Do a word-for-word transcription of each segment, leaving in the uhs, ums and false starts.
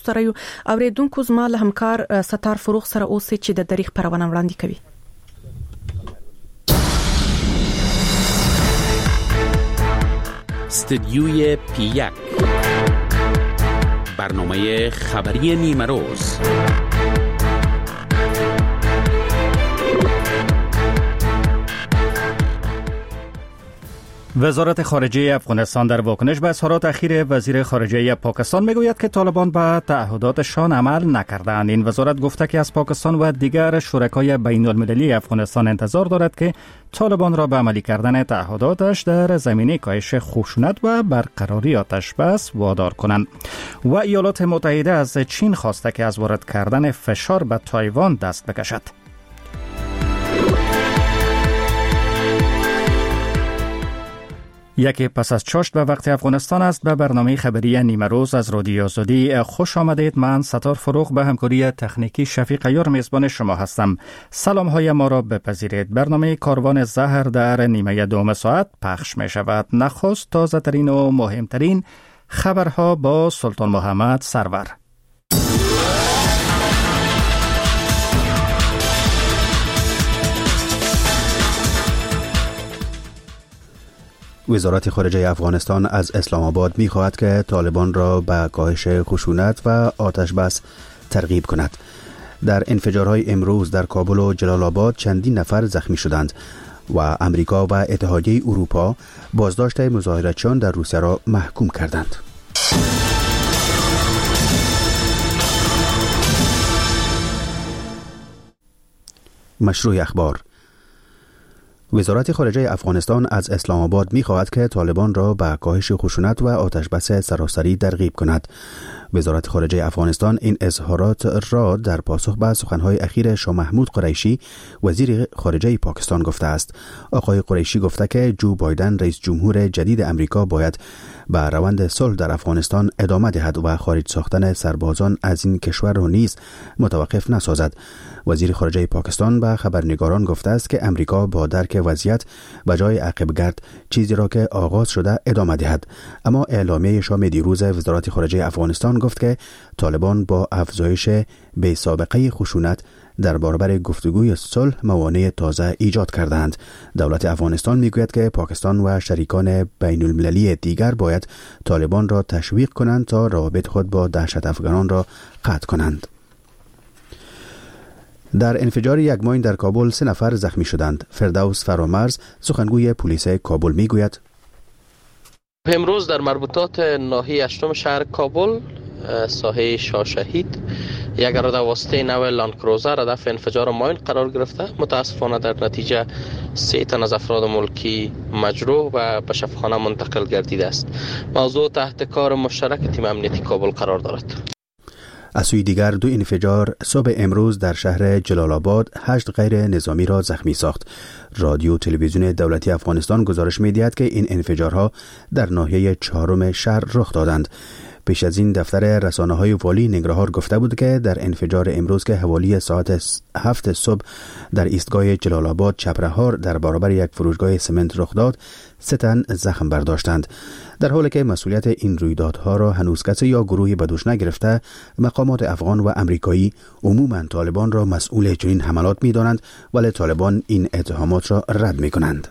سره یو اوریدونکو زما له همکار ستار فروغ سره اوسې چې د دریغ پرونه وړاندې کوي. استدیوی پی یک برنامه خبری نیمه روز. وزارت خارجه افغانستان در واکنش به اظهارات اخیر وزیر خارجه پاکستان میگوید که طالبان به تعهداتشان عمل نکردند. این وزارت گفته که از پاکستان و دیگر شرکای بین المللی افغانستان انتظار دارد که طالبان را به عملی کردن تعهداتش در زمینه کاهش خشونت و برقراری آتش بس وادار کنند. و ایالات متحده از چین خواسته که از وارد کردن فشار به تایوان دست بکشد. یکی پس از چاشت به وقت افغانستان است. به برنامه خبری نیمه روز از رادیو آزادی خوش آمدید. من ستار فروغ به همکاری تکنیکی شفیق عیار میزبان شما هستم. سلام های ما را بپذیرید. برنامه کاروان زهر در نیمه دوم ساعت پخش می شود. نخست تازه ترین و مهمترین خبرها با سلطان محمد سرور. وزارت خارجه افغانستان از اسلام آباد می خواهد که طالبان را به کاهش خشونت و آتش بس ترغیب کند. در انفجارهای امروز در کابل و جلال آباد چندین نفر زخمی شدند و امریکا و اتحادیه اروپا بازداشت مظاهراتچیان در روسیه را محکوم کردند. مشروع اخبار. وزارت خارجه افغانستان از اسلام آباد می خواهد که طالبان را به کاهش خشونت و آتش بس سراسری ترغیب کند. وزارت خارجه افغانستان این اظهارات را در پاسخ به سخنهای اخیر شاه محمود قریشی وزیر خارجه پاکستان گفته است. آقای قریشی گفته که جو بایدن رئیس جمهور جدید امریکا باید به روند صلح در افغانستان ادامه دهد و خارج ساختن سربازان از این کشور را نیز متوقف نسازد. وزیر خارجه پاکستان به خبرنگاران گفته است که امریکا با درک وضعیت و جای عقب گرد چیزی را که آغاز شده ادامه دهد. اما اعلامیه شام دیروز وزارت خارجه افغانستان گفت که طالبان با افزایش بی سابقه خشونت در برابر گفتگوی صلح موانع تازه ایجاد کردند. دولت افغانستان میگوید که پاکستان و شریکان بین المللی دیگر باید طالبان را تشویق کنند تا روابط خود با دهشت افغانان را قطع کنند. در انفجار یک ماین در کابل سه نفر زخمی شدند. فردوس فرامرز سخنگوی پلیس کابل میگوید امروز در مربوطات ناحیه هشتم شهر کابل ساحه شاه شهید یک اراده واسطه نو لانکروزر هدف انفجار ماین قرار گرفته. متاسفانه در نتیجه سه تن از افراد ملکی مجروح و به شفاخانه منتقل گردیده است. موضوع تحت کار مشترک تیم امنیتی کابل قرار دارد. از سوی دیگر دو انفجار صبح امروز در شهر جلال آباد هشت غیر نظامی را زخمی ساخت. رادیو تلویزیون دولتی افغانستان گزارش می‌دهد که این انفجارها در ناحیه چهارم شهر رخ دادند. پیش از این دفتر رسانه‌های والی ننگرهار گفته بود که در انفجار امروز که حوالی ساعت هفت صبح در ایستگاه جلال آباد چپرهار در برابر یک فروشگاه سمنت رخ داد، سه تن زخم برداشتند. در حالی که مسئولیت این رویدادها را هنوز کسی یا گروهی به دوش نگرفته، مقامات افغان و امریکایی عموماً طالبان را مسئول چنین حملات می‌دانند، ولی طالبان این اتهامات را رد می‌کنند.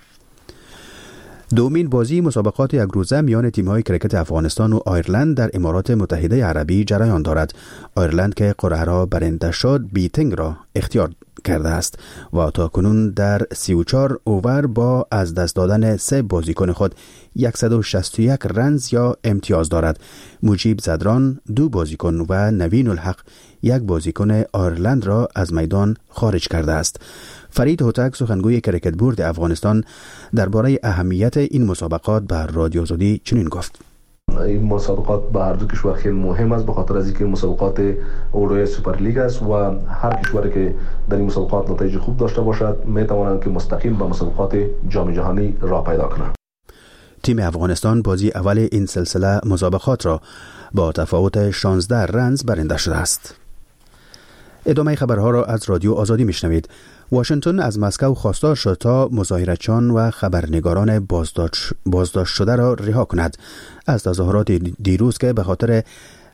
دومین بازی مسابقات یک روزه میان تیم‌های کرکت افغانستان و آیرلند در امارات متحده عربی جریان دارد. آیرلند که قرعه را برنده شد بیتینگ را اختیار کرده است و تاکنون در سی و چهار اوور با از دست دادن سه بازیکن خود صد و شصت و یک رنز یا امتیاز دارد. مجیب زدران دو بازیکن و نوین الحق یک بازیکن آیرلند را از میدان خارج کرده است. فرید هوتک سخنگوی کرکت بورد افغانستان درباره اهمیت این مسابقات به رادیو آزادی چنین گفت: این مسابقات به هر دو کشور خیلی مهم است، به خاطر از اینکه مسابقات اولوی سوپر لیگ است و هر کشوری که در این مسابقات نتایج خوب داشته باشد می توانند که مستقیم به مسابقات جام جهانی راه پیدا کنند. تیم افغانستان بازی اول این سلسله مسابقات را با تفاوت شانزده رنز برنده شده است. ادامه خبرها را از رادیو آزادی میشنوید. واشنگتن از مسکو خواستار شد تا مظاهرچیان و خبرنگاران بازداشت, بازداشت شده را رها کند. از تظاهرات دیروز که به خاطر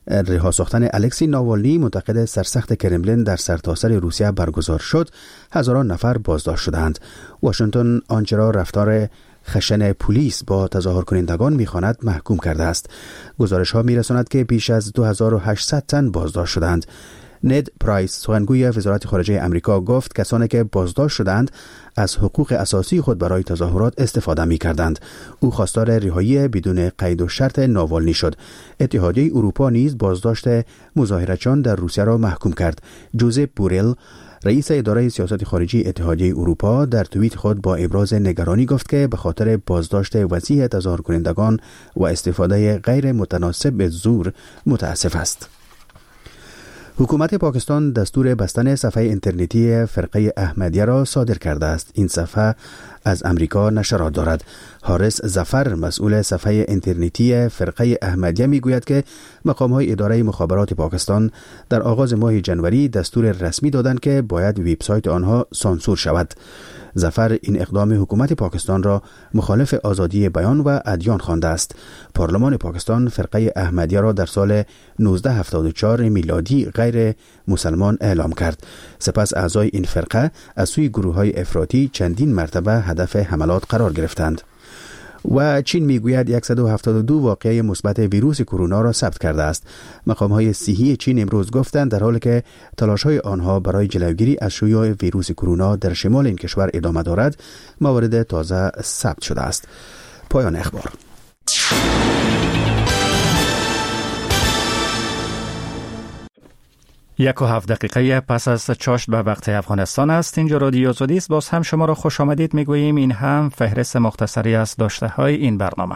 رها ساختن الکسی ناوالنی منتقد سرسخت کرملین در سرتاسر روسیه برگزار شد، هزاران نفر بازداشت شدند. واشنگتن آنچه را رفتار خشن پلیس با تظاهر کنندگان می‌خواند محکوم کرده است. گزارش ها می‌رساند که بیش از دو هزار و هشتصد تن بازداشت شدند. ند پرایس سخنگوی وزارت خارجه امریکا گفت کسانی که بازداشت شدند از حقوق اساسی خود برای تظاهرات استفاده می‌کردند. او خواستار رهایی بدون قید و شرط ناوالنی شد. اتحادیه اروپا نیز بازداشت مظاهرچیان در روسیه را محکوم کرد. جوزپ بوریل رئیس اداره سیاست خارجی اتحادیه اروپا در توییت خود با ابراز نگرانی گفت که به خاطر بازداشت وسیع تظاهر کنندگان و استفاده غیر متناسب به زور متاسف است. حکومت پاکستان دستور بستن صفحه اینترنتی فرقه احمدیه را صادر کرده است. این صفحه از امریکا نشرات دارد. حارس ظفر مسئول صفحه اینترنتی فرقه احمدیه میگوید که مقام‌های اداره مخابرات پاکستان در آغاز ماه جنوری دستور رسمی دادند که باید وبسایت آنها سانسور شود. ظفر این اقدام حکومت پاکستان را مخالف آزادی بیان و ادیان خوانده است. پارلمان پاکستان فرقه احمدیه را در سال نوزده هفتاد و چهار میلادی غیر مسلمان اعلام کرد. سپس اعضای این فرقه از سوی گروه‌های افراطی چندین مرتبه هدف حملات قرار گرفتند. و چین میگوید صد و هفتاد و دو واقعه مثبت ویروس کرونا را ثبت کرده است. مقام‌های صحی چین امروز گفتند در حالی که تلاش‌های آنها برای جلوگیری از شیوع ویروس کرونا در شمال این کشور ادامه دارد، موارد تازه ثبت شده است. پایان اخبار. یک و هفت دقیقه پس از چاشت به وقت افغانستان است. اینجا رادیو آزادی است. باز هم شما را خوش آمدید میگوییم. این هم فهرست مختصری از داشته های این برنامه.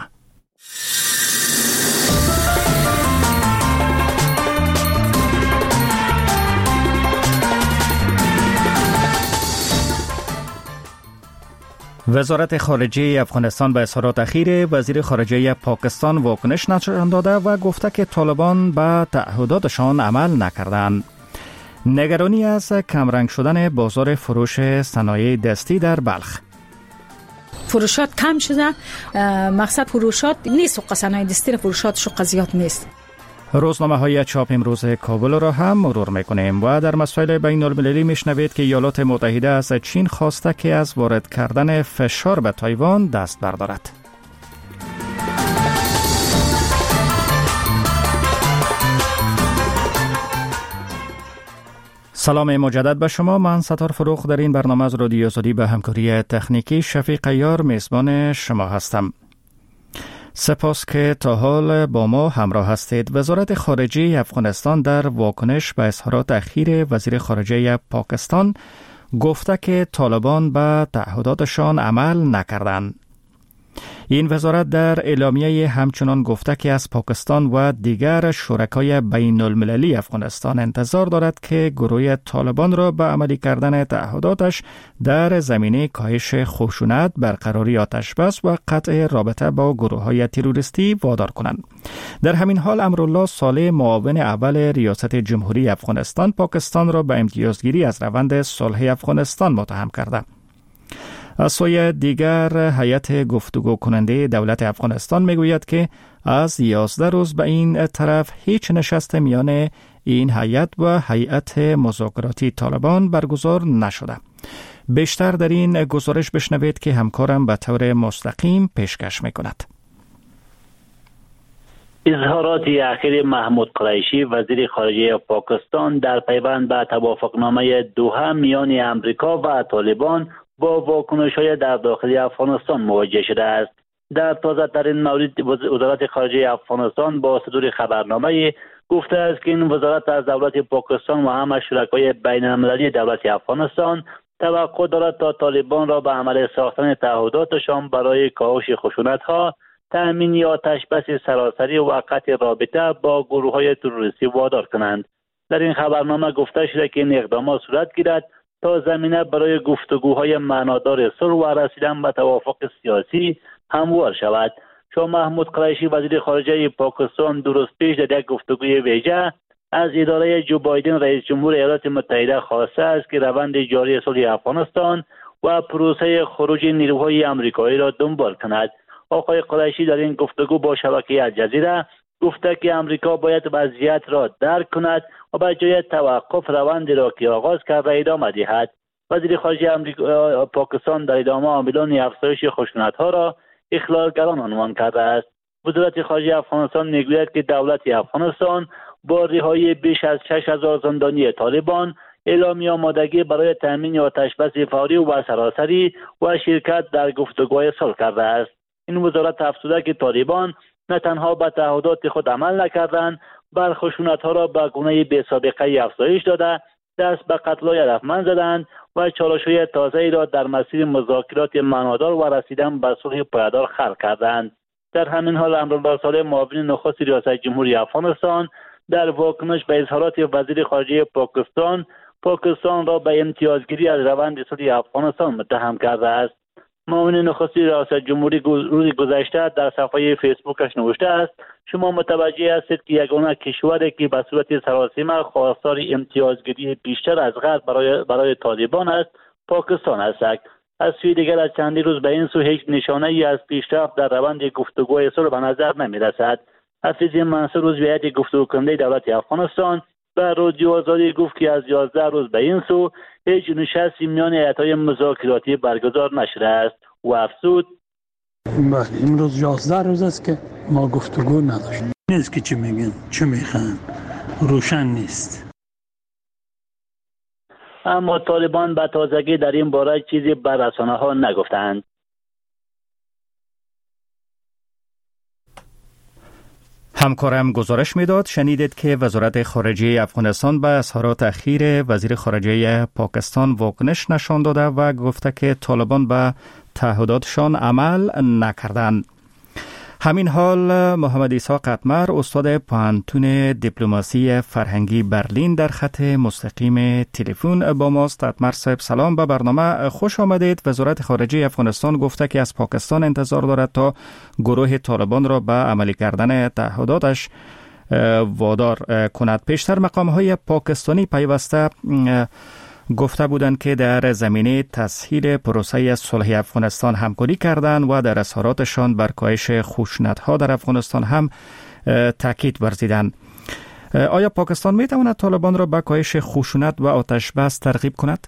وزارت خارجه افغانستان به اظهارات اخیر وزیر خارجه پاکستان واکنش نشان داده و گفته که طالبان به تعهداتشان عمل نکردند. نگرانی از کمرنگ شدن بازار فروش صنایع دستی در بلخ. فروشات کم شده، مقصد فروشات نیست، صنایع دستی فروشاتش زیاد نیست. روزنامه های چاپ امروز کابل را هم مرور میکنیم و در مسائل بین المللی میشنوید که ایالات متحده از چین خواسته که از وارد کردن فشار به تایوان دست بردارد. سلام مجدد به شما. من ستار فروخ در این برنامه از رادیو آزادی به همکاری تکنیکی شفیق عیار میزبان شما هستم. سپاس که تا حال با ما همراه هستید. وزارت خارجه افغانستان در واکنش به اظهارات اخیر وزیر خارجه پاکستان گفته که طالبان به تعهداتشان عمل نکردند. این وزارت در اعلامیه همچنان گفته که از پاکستان و دیگر شرکای بین المللی افغانستان انتظار دارد که گروه طالبان را به عملی کردن تعهداتش در زمینه کاهش خشونت، برقراری آتشبس و قطع رابطه با گروه‌های تروریستی وادار کنند. در همین حال امرالله صالح معاون اول ریاست جمهوری افغانستان پاکستان را به امتیازگیری از روند صلح افغانستان متهم کرده. از سوی دیگر هیئت گفتگو کننده دولت افغانستان میگوید که از یازده روز به این طرف هیچ نشست میان این هیئت و هیئت مذاکراتی طالبان برگزار نشده. بیشتر در این گزارش بشنوید که همکارم به طور مستقیم پیشکش میکند. اظهارات اخیر محمود قریشی وزیر خارجه پاکستان در پیوند به توافقنامه دوحه میان امریکا و طالبان با واکنش‌های در داخل افغانستان مواجه شده است. در تازه ترین مورد وزارت خارجه افغانستان با صدور خبرنامه گفته است که این وزارت از دولت پاکستان و همه شرکای بین المللی دولت افغانستان توقع دارد تا طالبان را به عمل ساختن تعهداتشان برای کاهش خشونت‌ها، تأمین آتشبس سراسری و قطع رابطه با گروه‌های تروریستی وادار کنند. در این خبرنامه گفته شده که این اقدامات صورت گیرد تا زمینه برای گفتگوهای معنادار صلح و رسیدن به توافق سیاسی هموار شود. شاه محمود قریشی وزیر خارجه پاکستان دو روز پیش در یک گفتگوی ویژه از اداره جو بایدن رئیس جمهور ایالات متحده خواسته است که روند جاری صلح افغانستان و پروسه خروج نیروهای آمریکایی را دنبال کند. آقای قریشی در این گفتگو با شبکه الجزیره گفته که امریکا باید وضعیت را درک کند و به جای توقف روندی را که آغاز کرده ادامه دهد. وزیر خارجه امریکا پاکستان در ادامه عاملان افزایش خشونت‌ها را اخلالگران عنوان کرده است. وزارت خارجه افغانستان میگوید که دولت افغانستان با رهایی بیش از شش هزار زندانی طالبان اعلامی آمادگی برای تامین آتش‌بس فوری و سراسری و شرکت در گفتگوهای صلح کرده است. این وزارت افزوده که طالبان نه تنها به تعهدات خود عمل نکردند، بلکه خشونت‌ها را به گونه بی‌سابقه افزایش داده، دست به قتل‌های هدفمند زدند و چالش‌های تازه‌ای را در مسیر مذاکرات معنادار و رسیدن به صلح پایدار خلق کردند. در همین حال امرالله صالح معاون نخست ریاست جمهوری افغانستان در واکنش به اظهارات وزیر خارجه پاکستان پاکستان را به امتیازگیری از روند صلح افغانستان متهم کرده است. معاون نخست ریاست جمهوری روز گذشته در صفحه فیسبوکش نوشته است: شما متوجه هستید که یگانه کشوری که به صورت سراسیمه خواستار امتیازگیری بیشتر از غرب برای برای طالبان است پاکستان است. از سوی دیگر از چندی روز به این سو هیچ نشانه ای از پیشرفت در روند گفتگوی صلح به نظر نمی رسد. حفیظ منصور عضو هیئت گفتگو کننده دولت افغانستان در رادیو آزادی گفت که از یازده روز به این سو هیچ نشستی میان هیئت‌های مذاکراتی برگزار نشده است و افزود: بله، امروز یازده روز است که ما گفتگو نداشتیم. نیست که چی میگن چی میخوان روشن نیست. اما طالبان به تازگی در این باره چیزی به رسانه‌ها نگفتند. همکارم گزارش میداد شنیدید که وزارت خارجه افغانستان به اظهارات اخیر وزیر خارجه پاکستان واکنش نشان داده و گفته که طالبان به تعهداتشان عمل نکردند. همین حال محمد عیسی قطمر استاد پوهنتون دیپلماسی فرهنگی برلین در خط مستقیم تلفن با ماست. قطمر صاحب سلام، به برنامه خوش آمدید. وزارت خارجه افغانستان گفته که از پاکستان انتظار دارد تا گروه طالبان را به عملی کردن تعهداتش وادار کند. پیشتر مقام‌های پاکستانی پیوسته گفته بودند که در زمینه تسهیل پروسه صلح افغانستان همکاری کردند و در اظهاراتشان بر کاهش خشونت‌ها در افغانستان هم تاکید ورزیدند. آیا پاکستان می‌تواند طالبان را به کاهش خشونت و آتش بس ترغیب کند؟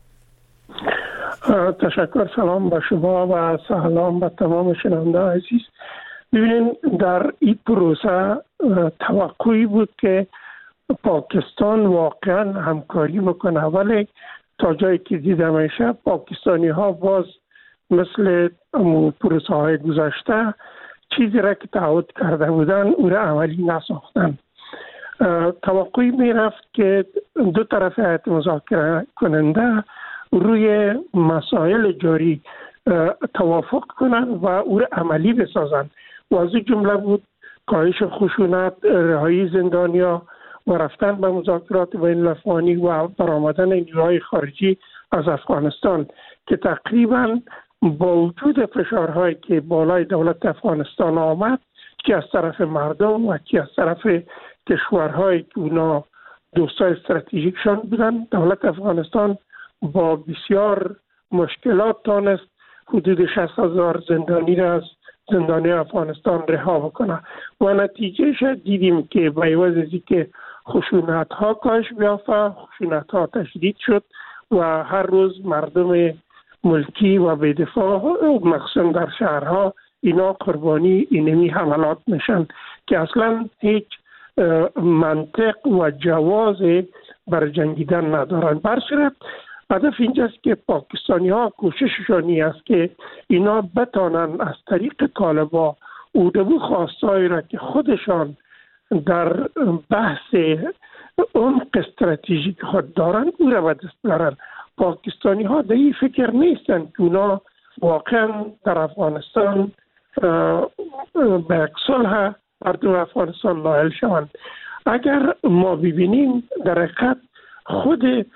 تشکر. سلام به شما و سلام به تمام شنونده عزیز. ببینید، در این پروسه توقعی بود که پاکستان واقعا همکاری بکنه، ولی تا جایی که دیده میشه پاکستانی ها باز مثل پروسه های گذشته چیزی را که تعهد کرده بودن او را عملی نساختن. توقعی میرفت که دو طرف هیئت مذاکره کننده روی مسائل جاری توافق کنند و او را عملی بسازند و از این جمله بود کاهش خشونت، رهایی زندانیا و رفتن به مذاکرات بین الافغانی و برآمدن نیروهای خارجی از افغانستان که تقریبا با وجود فشارهایی که بالای دولت افغانستان آمد، که از طرف مردم و که از طرف کشورهایی که اونا دوستای استراتژیکشان بودن، دولت افغانستان با بسیار مشکلات تانست حدود شصت هزار زندانی را از زندانی افغانستان رها بکنه و نتیجهش دیدیم که به عوض از اینکه خشونت ها کاهش بیافته، خشونت ها تشدید شد و هر روز مردم ملکی و بی‌دفاع مخصوصا در شهرها اینا قربانی اینمی حملات میشن که اصلا هیچ منطق و جواز بر جنگیدن ندارن. بر صورت هدف اینجاست که پاکستانی ها کوشششانی است که اینا بتانن از طریق طالبا اودبو خواستایی را که خودشان در بحث عمق استراتژیک خود دارن او را به دست دارن. پاکستانی ها در این فکر نیستن که اونا واقعا در افغانستان به یک صلح مردم افغانستان نائل شوند. اگر ما ببینیم در حقیقت خود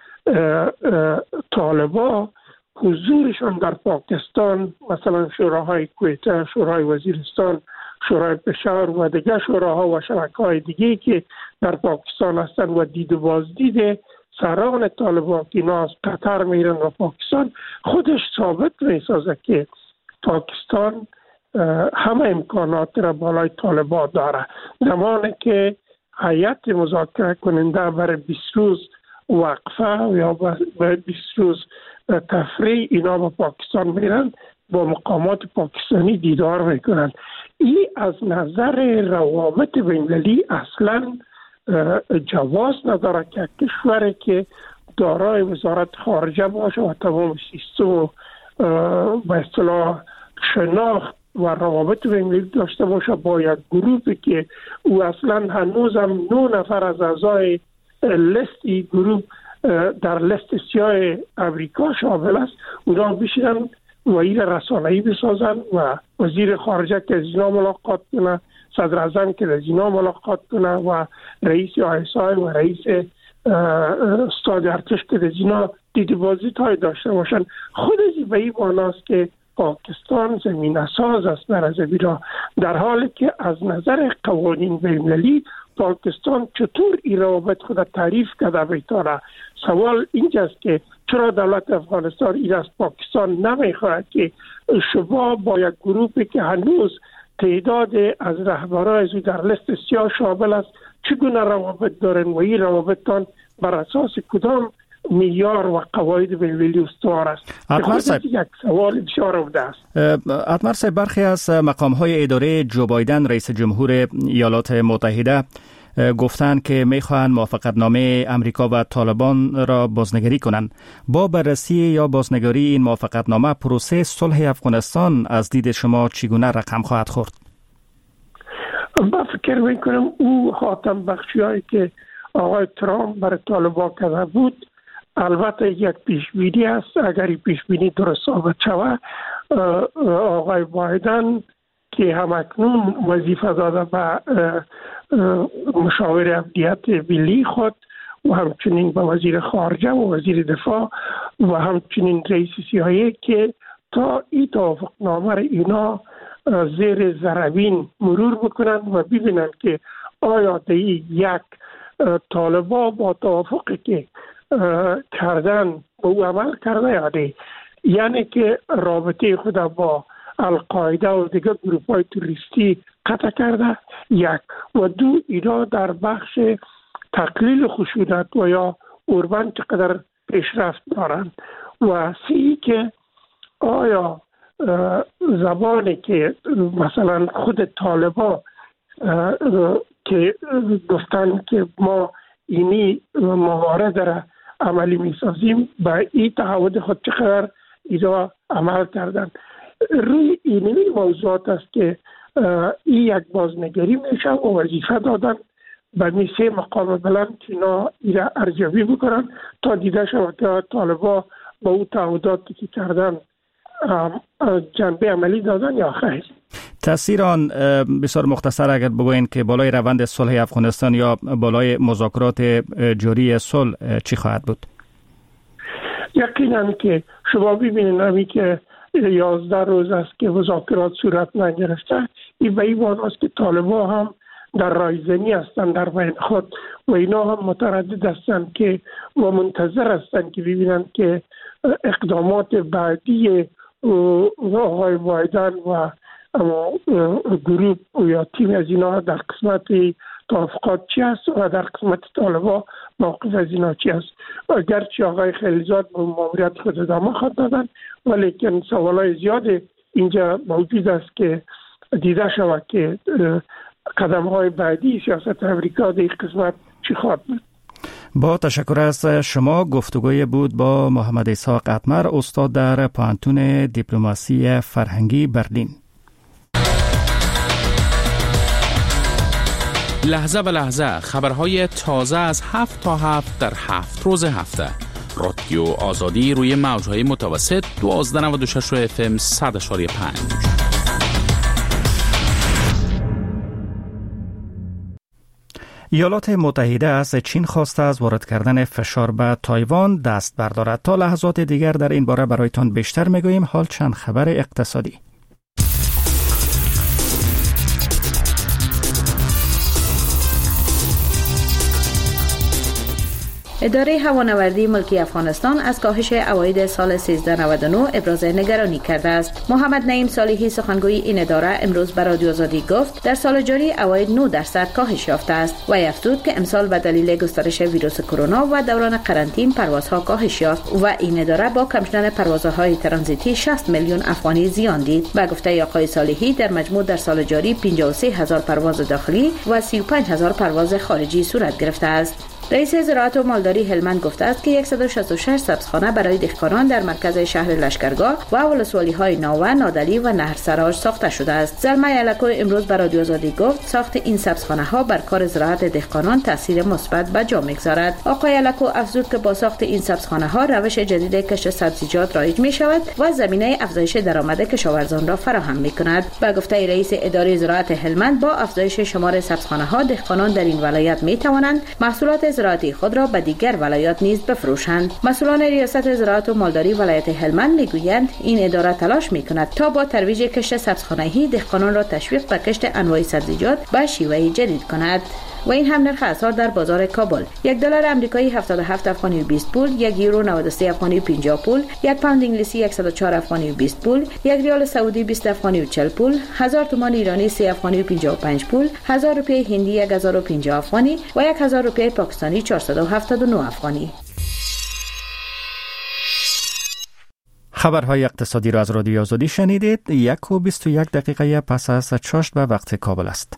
طالبا حضورشان در پاکستان، مثلا شوراهای کویته، شورای وزیرستان، شورای پشاور و دیگر شوراها و شبکه‌های دیگه که در پاکستان هستند و دید و بازدید سران طالبان که اینا از قطر میرن و پاکستان، خودش ثابت میسازه که پاکستان همه امکانات را بالای طالبان داره. زمانی که هیئت مذاکره کننده برای بیست روز وقفه یا برای بیست روز تفریح اینا به پاکستان میرن، با مقامات پاکستانی دیدار میکنن. این از نظر روابط بین‌المللی اصلا جواز نداره که کشوری که دارای وزارت خارجه باشه و تمام سیستم به اصطلاح شناخت و روابط بین‌المللی داشته باشه با یک گروهی که او اصلا هنوز هم نه نفر از اعضای لیستی گروه در لیست سیاه امریکا شامل است، اونا بشینن و این رسانه‌ای بسازن و وزیر خارجه که از اینا ملاقات کنه، صدر اعظم که از اینا ملاقات کنه و رئیس آی اس آی و رئیس استاد ارتش که از اینا دیدی بازی تای داشته باشن. خود از به این معناست که پاکستان زمین ساز است برای زمین، در حالی که از نظر قوانین بین‌المللی پاکستان چطور این روابط خود تعریف کرده بیتاره. سوال اینجاست که چرا دولت افغانستان این از پاکستان نمیخواهد که شما با یک گروهی که هنوز تعداد از رهبران از در لیست سیاه شامل است چگونه روابط دارن و این روابطان بر اساس کدام معیار و قواعد بین‌المللی استوار است؟ اتمر صاحب، یک سوال بسیار عمده است. اتمر صاحب، برخی از مقام‌های اداره جو بایدن رئیس جمهور ایالات متحده گفتند که می‌خواهند موافقتنامه امریکا و طالبان را بازنگری کنند. با بررسی یا بازنگری این موافقتنامه پروسه صلح افغانستان از دید شما چگونه رقم خواهد خورد؟ من فکر می‌کنم او خاتم بخشی‌هایی که آقای ترامپ برای طالبان کرده بود البته یک پیشبینی است. اگر این پیشبینی درست ثابت شود، آقای بایدن که همکنون وظیفه داده به مشاور امنیت ملی خود و همچنین به وزیر خارجه و وزیر دفاع و همچنین رئیس سی آی ای که تا این توافقنامه را اینا زیر ذروین مرور بکنن و ببینن که آیا دی یک طالبان با توافقی که کردن به او عمل کرده یا نه، یعنی که رابطه خود با القاعده و دیگر گروه های توریستی قطع کرده، یک و دو اینا در بخش تقلیل خشونت و یا اوربن چقدر پیشرفت دارند و سی که آیا زبانی که مثلا خود طالبان که گفتن که ما اینی موارد را عملی میسازیم به این تعهد خود چقدر اینا عمل کردن. روی اینی موضوعات است که این یک بازنگری میشه و وظیفه دادن به میسه مقام بلند که اینا اینا ارزیابی بکنن تا دیده شود که طالبان با او تعهداتی که کردن جنبه عملی دادن یا خیر. تاثیر آن بسیار مختصر اگر بگوین که بالای روند صلح افغانستان یا بالای مذاکرات جاری صلح چی خواهد بود؟ یقینا که شما ببینید همی که یازده روز است که مذاکرات صورت نگرفته، این به این معناست که طالبان هم در رایزنی هستند در بین خود و اینا هم متردد هستند که و منتظر هستند که ببینند که اقدامات بعدی آقای بایدن و گروه یا تیم از اینا در قسمت توافقات چی است و در قسمت طالبان موقف از اینا چی است. اگرچه آقای خلیزاد به ماموریت خود ادامه خواهد دادن، ولیکن سوالای زیاد اینجا موجود است که دیده شود که قدم های بعدی سیاست امریکا در این قسمت چی خواهد بود. با تشکر از شما. گفتگوی بود با محمد اسحاق اتمر، استاد در پوهنتون دیپلماسی فرهنگی برلین. لحظه به لحظه خبرهای تازه از هفت تا هفت در هفت روز هفته. رادیو آزادی روی موجهای متوسط دوازده نود و شش اف ام صد اشاری پنج. ایالات متحده از چین خواسته از وارد کردن فشار به تایوان دست بردارد. تا لحظات دیگر در این باره برایتان بیشتر میگوییم. حال چند خبر اقتصادی. اداره هوانوردی ملکی افغانستان از کاهش عواید سال سیزده نود و نه ابراز نگرانی کرده است. محمد نعیم صالحی سخنگوی این اداره امروز به رادیو آزادی گفت در سال جاری عواید نه درصد کاهش یافته است و افزود که امسال به دلیل گسترش ویروس کرونا و دوران قرنطینه پروازها کاهش یافت و این اداره با کم شدن پروازهای ترانزیتی شصت میلیون افغانی زیان دید. به گفته آقای صالحی در مجموع در سال جاری پنجاه و سه هزار پرواز داخلی و سی و پنج هزار پرواز خارجی صورت گرفته است. رئیس زراعت و مالداری هلمند گفته است که صد و شصت و شش سبزخانه برای دهقانان در مرکز شهر لشکرگاه و ولسوالی‌های ناوه، نادلی و نهرسراج ساخته شده است. زلمه علکو امروز به رادیو آزادی گفت ساخت این سبزخانه‌ها بر کار زراعت دهقانان تاثیر مثبت به جا می‌گذارد. آقای علکو افزود که با ساخت این سبزخانه‌ها روش جدید کشت سبزیجات رایج می‌شود و زمینه افزایش درآمد کشاورزان را فراهم می‌کند. به گفته رئیس اداره زراعت هلمند با افزایش شمار سبزخانه‌ها دهقانان در این ولایت می‌توانند محصولات زراعتی خود را به دیگر ولایات نیز بفروشند. مسئولان ریاست زراعت و مالداری ولایت هلمند میگویند این اداره تلاش میکند تا با ترویج کشت سبزخانه‌ای دهقانان را تشویق به کشت انواع سبزیجات به شیوه جدید کند. و این هم نرخ اسعار در بازار کابل: یک دلار آمریکایی هفتاد و هفت افغانی و بیست پول، یک یورو نود و سه افغانی و پنجاه پول، یک پوند انگلیسی صد و چهار افغانی و بیست پول، یک ریال سعودی بیست افغانی و چهل پول، هزار تومان ایرانی سه افغانی و پنجاه و پنج پول، هزار روپیه هندی یک هزار و پنجاه افغانی و یک هزار روپیه پاکستانی چهارصد و هفتاد و نه افغانی. خبرهای اقتصادی را از رادیو آزادی شنیدید. یک و بیست و یک دقیقه پس از چاشت به وقت کابل است.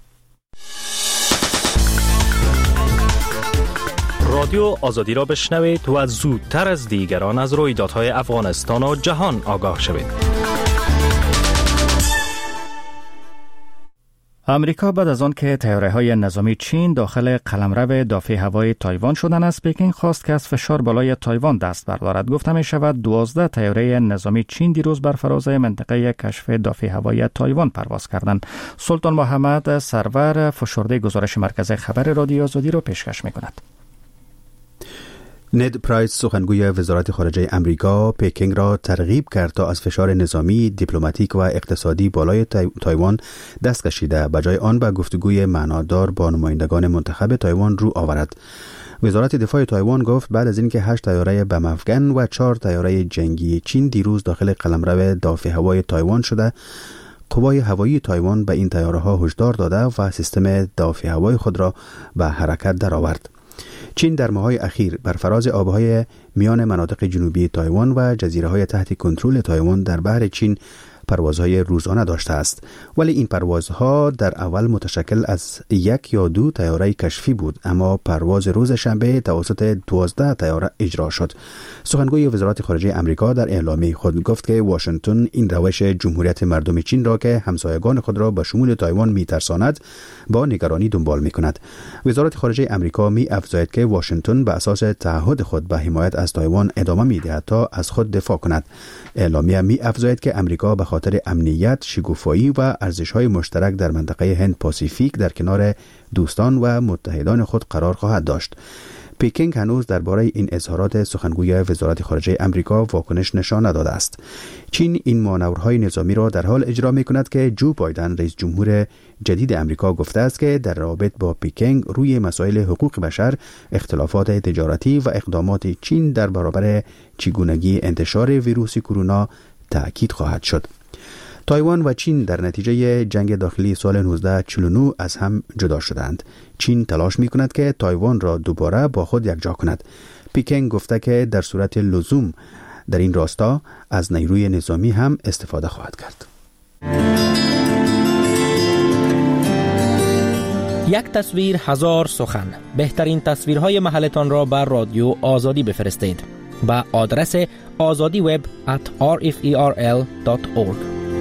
رادیو آزادی را بشنوید و زودتر از دیگران از رویدادهای افغانستان و جهان آگاه شوید. امریکا بعد از آن که طیاره‌های نظامی چین داخل قلمرو دافع هوایی تایوان شدند، از پکین خواست که از فشار بالای تایوان دست بردارد. گفته می شود دوازده طیاره نظامی چین دیروز بر فراز منطقه کشف دافع هوایی تایوان پرواز کردند. سلطان محمد سرور فشرده گزارش مرکز خبر رادیو آزادی را پیشکش می کند. نید پرایس سخنگوی وزارت خارجه امریکا پکینگ را ترغیب کرد تا از فشار نظامی، دیپلماتیک و اقتصادی بالای تایوان دست کشیده به جای آن به گفتگوی معنادار با نمایندگان منتخب تایوان رو آورد. وزارت دفاع تایوان گفت بعد از اینکه هشت طیاره بم افغان و چهار طیاره جنگی چین دیروز داخل قلمرو دافع هوایی تایوان شده، قوای هوایی تایوان به این طیاره‌ها هشدار داده و سیستم دافع هوایی خود را به حرکت درآورد. چین در ماه‌های اخیر بر فراز آبهای میان مناطق جنوبی تایوان و جزیره‌های تحت کنترل تایوان در بحر چین پروازهای روزانه داشته است، ولی این پروازها در اول متشکل از یک یا دو طیاره کشفی بود، اما پرواز روز شنبه توسط دوازده طیاره اجرا شد. سخنگوی وزارت خارجه امریکا در اعلامیه خود گفت که واشنگتن این روش جمهوریت مردم چین را که همسایگان خود را به شمول تایوان می‌ترساند با نگرانی دنبال می‌کند. وزارت خارجه امریکا می‌افزاید که واشنگتن به اساس تعهد خود به حمایت از تایوان ادامه می‌دهد تا از خود دفاع کند. اعلامیه می‌افزاید که امریکا به خاطر امنیت، شکوفایی و ارزش‌های مشترک در منطقه هند پاسیفیک در کنار دوستان و متحدان خود قرار خواهد داشت. پکینگ هنوز درباره این اظهارات سخنگوی وزارت خارجه امریکا واکنش نشان نداده است. چین این مانورهای نظامی را در حال اجرا می‌کند که جو بایدن رئیس جمهور جدید امریکا گفته است که در رابطه با پکینگ روی مسائل حقوق بشر، اختلافات تجارتی و اقدامات چین در برابر چگونگی انتشار ویروس کرونا تأکید خواهد شد. تایوان و چین در نتیجه جنگ داخلی سال نوزده چهل و نه از هم جدا شدند. چین تلاش می کند که تایوان را دوباره با خود یکجا کند. پکینگ گفته که در صورت لزوم در این راستا از نیروی نظامی هم استفاده خواهد کرد. یک تصویر هزار سخن. بهترین تصویرهای محلتان را بر رادیو آزادی بفرستید با آدرس آزادی وب ات آر اف ای آر ال دات اورگ.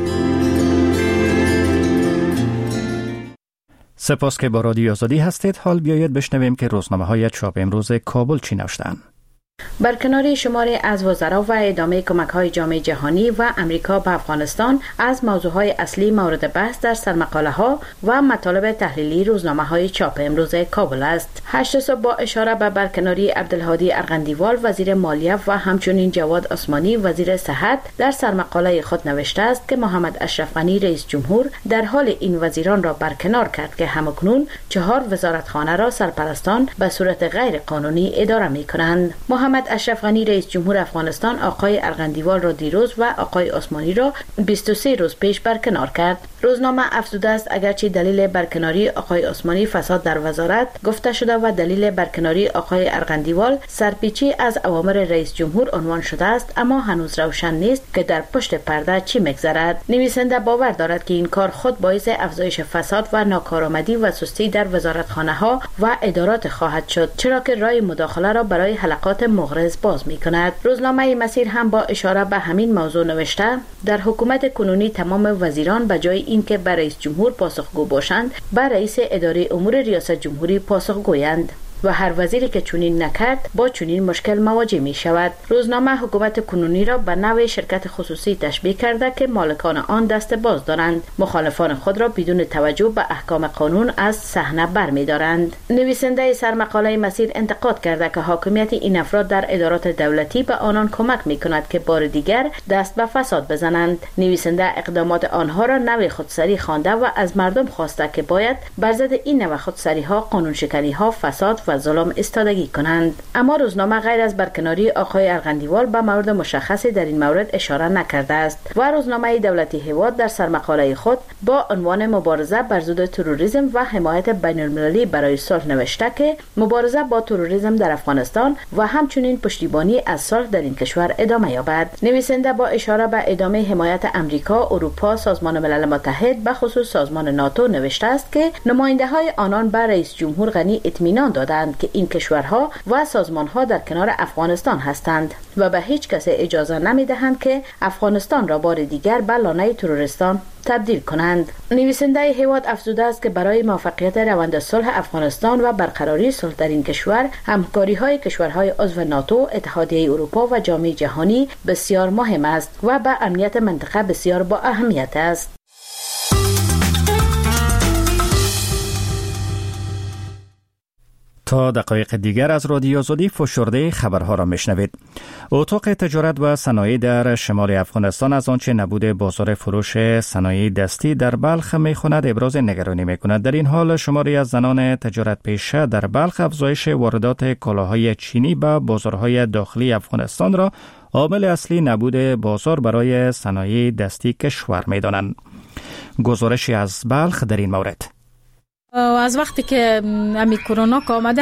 سپاس که با رادیو آزادی هستید. حال بیایید بشنویم که روزنامه‌های چاپ امروز کابل چی نوشتند. برکناری شماری از وزرا و ادامه کمک‌های جامعه جهانی و امریکا به افغانستان از موضوعهای اصلی مورد بحث در سرمقاله‌ها و مطالب تحلیلی روزنامه‌های چاپ امروز کابل است. هشت صبح با اشاره به برکناری عبدالهادی ارغندیوال وزیر مالیه و همچنین جواد عثمانی وزیر صحت در سرمقاله خود نوشته است که محمد اشرف غنی رئیس جمهور در حال این وزیران را برکنار کرد که همکنون چهار وزارتخانه را سرپرستان به صورت غیر قانونی اداره می‌کنند. محمد اشرف غنی رئیس جمهور افغانستان آقای ارغندیوال را دیروز و آقای عثمانی را بیست و سه روز پیش برکنار کرد. روزنامه افزوده است اگرچه دلیل برکناری آقای عثمانی فساد در وزارت گفته شده و دلیل برکناری آقای ارغندیوال سرپیچی از اوامر رئیس جمهور عنوان شده است، اما هنوز روشن نیست که در پشت پرده چی می‌گذرد. نویسنده باور دارد که این کار خود باعث افزایش فساد و ناکارآمدی و سستی در وزارتخانه‌ها و ادارات خواهد شد، چرا که راه مداخله را برای حلقات مغرض باز می‌کند. روزنامه مسیر هم با اشاره به همین موضوع نوشته در حکومت کنونی تمام وزیران به جای اینکه به رئیس جمهور پاسخگو باشند به رئیس اداره امور ریاست جمهوری پاسخگویند و هر وزیری که چنین نکرد با چنین مشکل مواجه می شود. روزنامه حکومت کنونی را به نوع شرکت خصوصی تشبیه کرده که مالکان آن دست باز دارند، مخالفان خود را بدون توجه به احکام قانون از صحنه برمی‌دارند. نویسنده سرمقاله مسیر انتقاد کرده که حاکمیت این افراد در ادارات دولتی به آنان کمک می کند که بار دیگر دست به فساد بزنند. نویسنده اقدامات آنها را نوع خودسری خوانده و از مردم خواسته که باید بر ضد این نوع خودسری ها، قانون شکنی ها، فساد و ظلم استادگی کنند. اما روزنامه غیر از برکناری آقای ارغندیوال به مورد مشخصی در این مورد اشاره نکرده است و روزنامه دولتی هواد در سرمقاله خود با عنوان مبارزه بر ضد تروریسم و حمایت بین‌المللی برای صلح نوشته که مبارزه با تروریسم در افغانستان و همچنین پشتیبانی از صلح در این کشور ادامه یابد. نویسنده با اشاره به ادامه حمایت امریکا، اروپا، سازمان ملل متحد به خصوص سازمان ناتو نوشته است که نماینده‌های آنان به رئیس جمهور غنی اطمینان دادند که این کشورها و سازمانها در کنار افغانستان هستند و به هیچ کس اجازه نمی‌دهند که افغانستان را بار دیگر به لانه تروریستان تبدیل کنند. نویسنده هواد افزوده است که برای موفقیت روند صلح افغانستان و برقراری صلح در این کشور همکاری‌های کشورهای عضو ناتو، اتحادیه اروپا و جامعه جهانی بسیار مهم است و به امنیت منطقه بسیار با اهمیت است. تا دقایق دیگر از رادیو آزادی فشرده خبرها را میشنوید. اتاق تجارت و صنایع در شمال افغانستان از آنچه نبوده بازار فروش صنایع دستی در بلخ میخواند ابراز نگرانی میکند. در این حال شماری از زنان تجارت پیشه در بلخ افزایش واردات کالاهای چینی به بازارهای داخلی افغانستان را عامل اصلی نبوده بازار برای صنایع دستی کشور میدانند. گزارشی از بلخ در این مورد. از وقتی که امی کرونا که آمده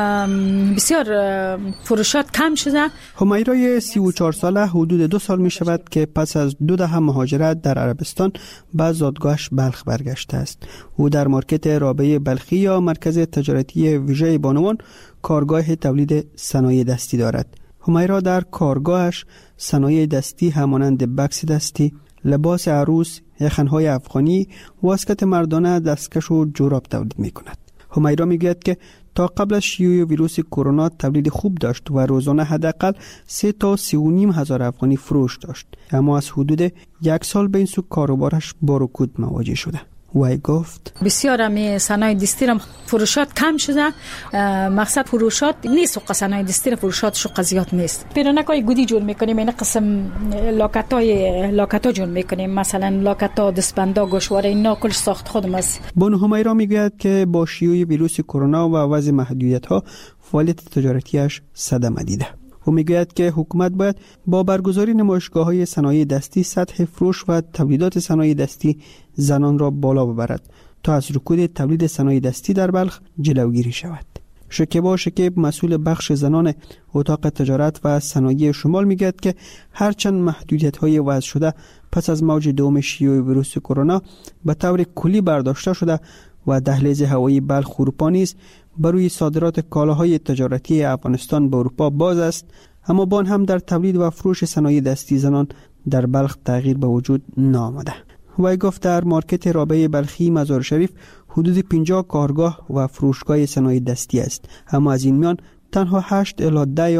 بسیار فروشات کم شده. همیرای سی و چهار ساله حدود دو سال می شود که پس از دو دهه مهاجرت در عربستان به زادگاهش بلخ برگشته است. او در مارکت رابعه بلخی یا مرکز تجارتی ویژه بانوان کارگاه تولید صنایع دستی دارد. همیرا در کارگاهش صنایع دستی همانند بکس دستی، لباس عروس، یخنهای افغانی، واسکت مردانه، دستکش و جوراب تولید می کند. همیرا می گوید که تا قبل از شیوع ویروس کرونا تولید خوب داشت و روزانه حداقل سه تا سی و نیم هزار افغانی فروش داشت، اما از حدود یک سال به این سو کاروبارش با رکود مواجه شده. وی گفت بسیار همی صنایع دستی را فروشات کم شده. مقصد فروشات نیست و صنایع دستی را فروشاتش زیاد نیست. پیرنکای گودی جور میکنیم، این قسم لاکتای لاکتا جور میکنیم، مثلا لاکتا، دستبندا، گوشواره، اینا کلش ساخت خودم است. بانو همیرا میگوید که با شیوع ویروس کرونا و وضع محدودیت ها فعالیت تجارتیش صدمه دیده. او میگوید که حکومت باید با برگزاری نمایشگاه‌های صنایع دستی سطح فروش و تولیدات صنایع دستی زنان را بالا ببرد تا از رکود تولید صنایع دستی در بلخ جلوگیری شود. شکیبا شکیب مسئول بخش زنان اتاق تجارت و صنایع شمال میگوید که هرچند محدودیت‌های وضع شده پس از موج دوم شیوع ویروس کرونا به طور کلی برداشته شده و دهلیز هوایی بلخ اروپا نیز بروی صادرات کالاهای تجارتی افغانستان به اروپا باز است، اما بان هم در تولید و فروش صنایع دستی زنان در بلخ تغییر به وجود نآمده. وی گفت در مارکت رابعه بلخی مزار شریف حدود پنجاه کارگاه و فروشگاه صنایع دستی است، اما از این میان تنها هشت الی ده آن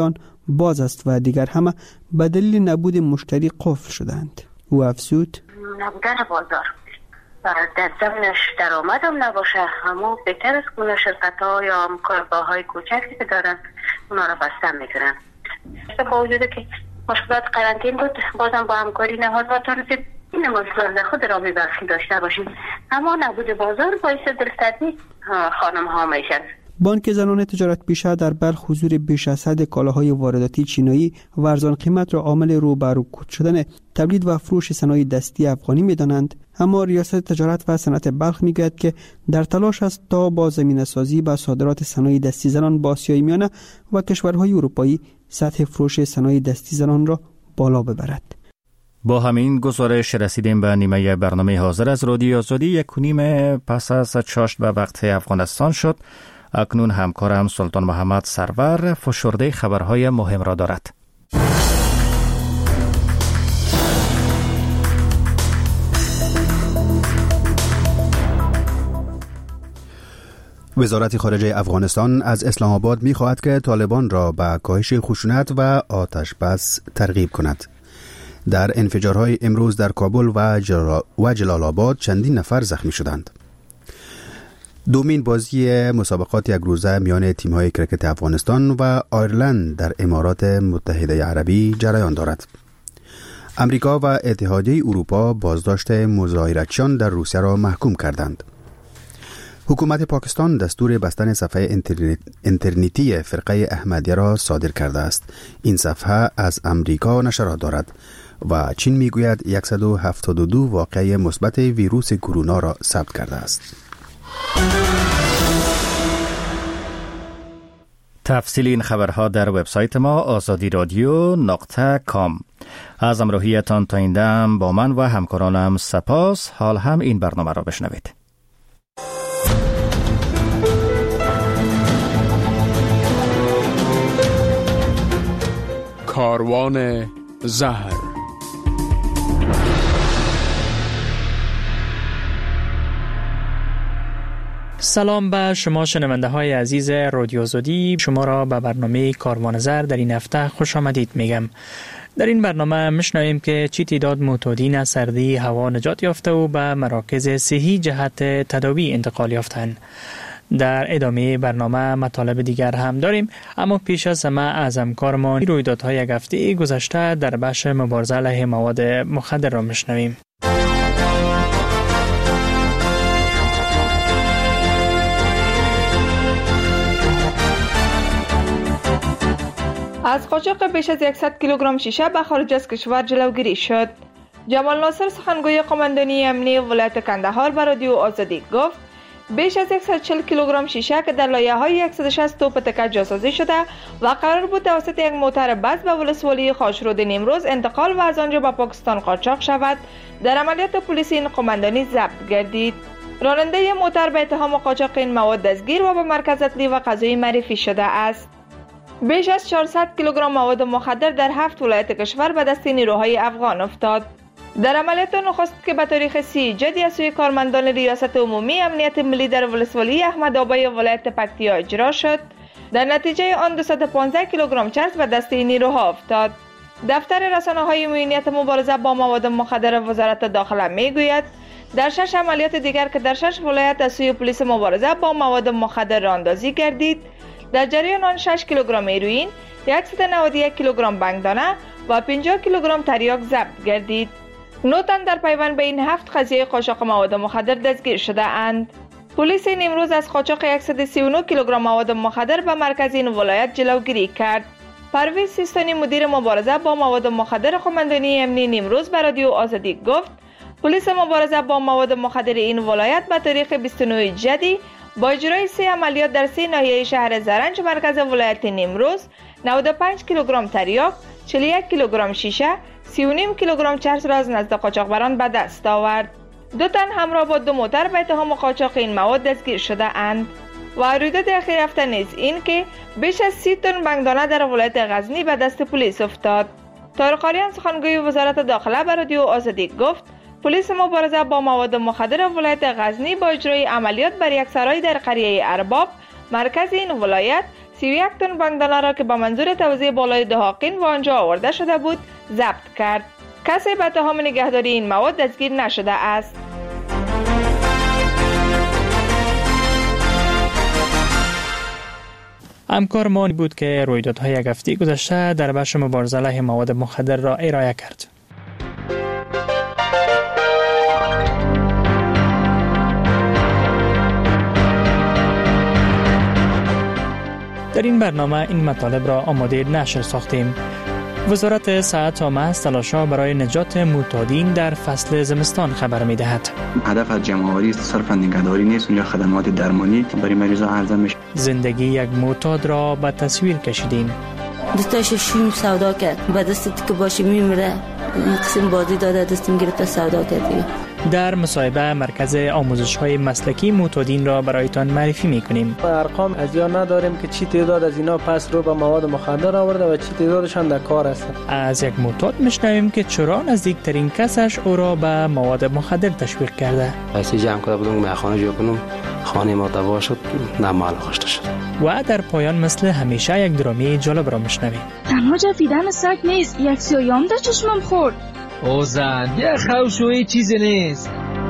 باز است و دیگر همه به دلیل نبود مشتری قفل شدند. او افزود: نبودن بازار در زمینش درآمد هم نباشه، همون بهتر از کنه شرکت ها یا کارگاه های کوچکی که دارن اونا رو بستن میکنن. با وجود که مشکلات قرنطین بود، بازم با همکاری نهادها رسید این مشکلات خود را میبخشی داشته باشیم، اما نبود بازار باعث دلستدی خانم ها میشن. بانک زنان تجارت پیشه در بلخ حضور بیش از حد کالاهای وارداتی چینایی و ارزان قیمت را عامل رو به رکود شدن تولید و فروش صنایع دستی افغانی می‌دانند، اما ریاست تجارت و صنعت بلخ میگوید که در تلاش است تا با زمینه‌سازی و صادرات صنایع دستی زنان با آسیای میانه و کشورهای اروپایی سطح فروش صنایع دستی زنان را بالا ببرد. با همین گزارش رسیدیم به نیمه برنامه حاضر از رادیو آزادی. یک و نیم پس از چاشت به وقت افغانستان شد. اکنون همکارم سلطان محمد سرور فشرده خبرهای مهم را دارد. وزارت خارجه افغانستان از اسلام آباد می خواهد که طالبان را به کاهش خشونت و آتش بس ترغیب کند. در انفجارهای امروز در کابل و, جلال و جلال آباد چندین نفر زخمی شدند. دومین بازی مسابقات یک روزه میان تیم‌های کرکت افغانستان و آیرلند در امارات متحده عربی جریان دارد. امریکا و اتحادیه اروپا بازداشت مظاهراتچیان در روسیه را محکوم کردند. حکومت پاکستان دستور بستن صفحه اینترنتی فرقه احمدیه را صادر کرده است. این صفحه از امریکا نشرات دارد و چین میگوید صد و هفتاد و دو واقعه مثبت ویروس کرونا را ثبت کرده است. تفصیل این خبرها در وبسایت ما آزادی رادیو نقطه کام. از همراهیتان تا این دم با من و همکارانم سپاس. حال هم این برنامه را بشنوید. کاروان زهر. سلام به شما شنونده های عزیز رادیو آزادی. شما را به برنامه کاروان زهر در این هفته خوش آمدید میگم. در این برنامه میشنویم که چی تعداد معتادین از سردی هوا نجات یافته و به مراکز صحی جهت تداوی انتقال یافتند. در ادامه برنامه مطالب دیگر هم داریم، اما پیش از همه از همکارمان رویدادهای یک هفته گذشته در بخش مبارزه علیه مواد مخدر را میشنویم. از قاچاق بیش از صد کیلوگرم شیشه به خارج از کشور جلوگیری شد. جمال ناصر سخنگوی قماندانی امنیتی ولایت کندهار به رادیو آزادی گفت بیش از صد و چهل کیلوگرم شیشه که در لایه‌های صد و شصت توپ تکه جاسازی شده و قرار بود توسط یک موتر بس به ولسوالی خاشرود نیمروز انتقال و از آنجا به پاکستان قاچاق شود، در عملیات پلیسی این قماندانی ضبط گردید. راننده موتر به اتهام قاچاق این مواد دستگیر و به مرکز اطلاعی و قضایی معرفی شده است. بیش از چهارصد کیلوگرم مواد مخدر در هفت ولایت کشور به دست نیروهای افغان افتاد. در عملیات نخست که به تاریخ سی جدی از سوی کارمندان ریاست عمومی امنیت ملی در ولسوالی احمدآباد ولایت پکتیا اجرا شد، در نتیجه آن دویست و پانزده کیلوگرم چرس به دست نیروها افتاد. دفتر رسانه‌های معینیت مبارزه با مواد مخدر وزارت داخله میگوید در شش عملیات دیگر که در شش ولایت از سوی پلیس مبارزه با مواد مخدر راهاندازی گردید، در جریان آن شش کیلوگرم هروئین، صد و نود و یک کیلوگرم بنگدانه و پنجاه کیلوگرم تریاک ضبط گردید. نوتن در پیوند به این هفت قضیه قاچاق مواد مخدر دستگیر شده اند. پلیس نیمروز از قاچاق صد و سی و نه کیلوگرم مواد مخدر به مرکز این ولایت جلوگیری کرد. پرویز سیستانی مدیر مبارزه با مواد مخدر قماندانی امنیتی نیمروز به رادیو آزادی گفت پلیس مبارزه با مواد مخدر این ولایت به تاریخ بیست و نه جدی با اجرای سه عملیات در سه ناحیه شهر زرنج مرکز ولایت نیمروز نود و پنج کیلوگرم تریاک، چهل و یک کیلوگرم شیشه، سی و نیم کیلوگرم چرس را از نزد قاچاقبران به دست آورد. دو تن همراه با دو موتر به اتهام قاچاق این مواد دستگیر شده اند. و رویداد اخیر هفته نیز این که بیش از سی تن بنگدانه در ولایت غزنی به دست پلیس افتاد. طارق آریان سخنگوی وزارت داخله به رادیو آزادی گفت پلیس مبارزه با مواد مخدر ولایت غزنی با اجرای عملیات بر یک سرای در قریه ارباب مرکز این ولایت سی و یک تن بندانه را که به منظور توزیع بالای دهاقین و آنجا آورده شده بود ضبط کرد. کسی به تهم نگهداری این مواد دستگیر نشده است. همکار ما بود که رویدادهای یک هفته گذشته در بخش مبارزه علیه مواد مخدر را ارائه کرد. در این برنامه این مطالب را آماده نشر ساختیم. وزارت صحت عامه از تلاش‌ها برای نجات معتادین در فصل زمستان خبر می‌دهد. هدف از جمع‌آوری صرف نگهداری نیست، اونجا خدمات درمانی برای مریضان عرضه میشه. زندگی یک معتاد را به تصویر کشیدیم. دستش شوم سودا کرد، با دستت که باشه میمیره. این قسم بازی داده دستم گرفته سودا کرد. در مصاحبه مرکز آموزش‌های مسلکی معتادین را برایتان معرفی می‌کنیم. ارقام از یا نداریم که چی تعداد از اینا پس رو به مواد مخدر آورده و چی تعدادشان در کار است. از یک معتاد می‌شنویم که چرا نزدیکترین کسش او را به مواد مخدر تشویق کرده. پیسه جمع کرده بودم میخانه جور کنم، خانه ما تباه شد، نمال خوشته شد. و در پایان مثل همیشه یک درامی جالب را می‌شنویم. تنها جفیدن سگ نیست، یک سیام در چشمم خورد. او زن یه خوشوی چیزی نیست.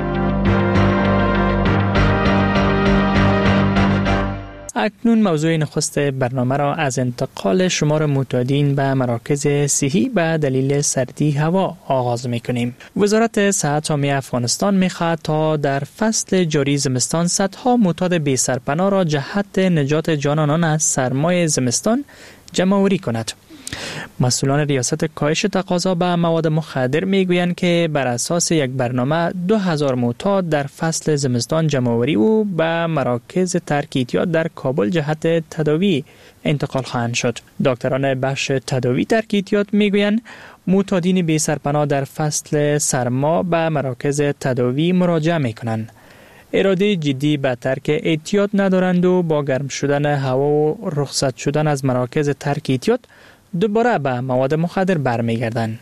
اکنون موضوع نخست برنامه را از انتقال شمار معتادین به مراکز صحی به دلیل سردی هوا آغاز می‌کنیم. وزارت صحت عامه افغانستان می‌خواهد تا در فصل جاری زمستان صدها معتاد بی سرپناه را جهت نجات جان آنان از سرمای زمستان جمع‌آوری کند. مسئولان ریاست کاهش تقاضا به مواد مخدر میگویند که بر اساس یک برنامه دو هزار معتاد در فصل زمستان جمع‌آوری و به مراکز ترک اعتیاد در کابل جهت تداوی انتقال خواهند شد. دکتران بخش تداوی ترک اعتیاد میگویند معتادین بی سرپناه در فصل سرما به مراکز تداوی مراجعه میکنند. اراده جدی به ترک اعتیاد ندارند و با گرم شدن هوا و رخصت شدن از مراکز ترک اعتیاد دوباره به مواد مخدر برمیگردند.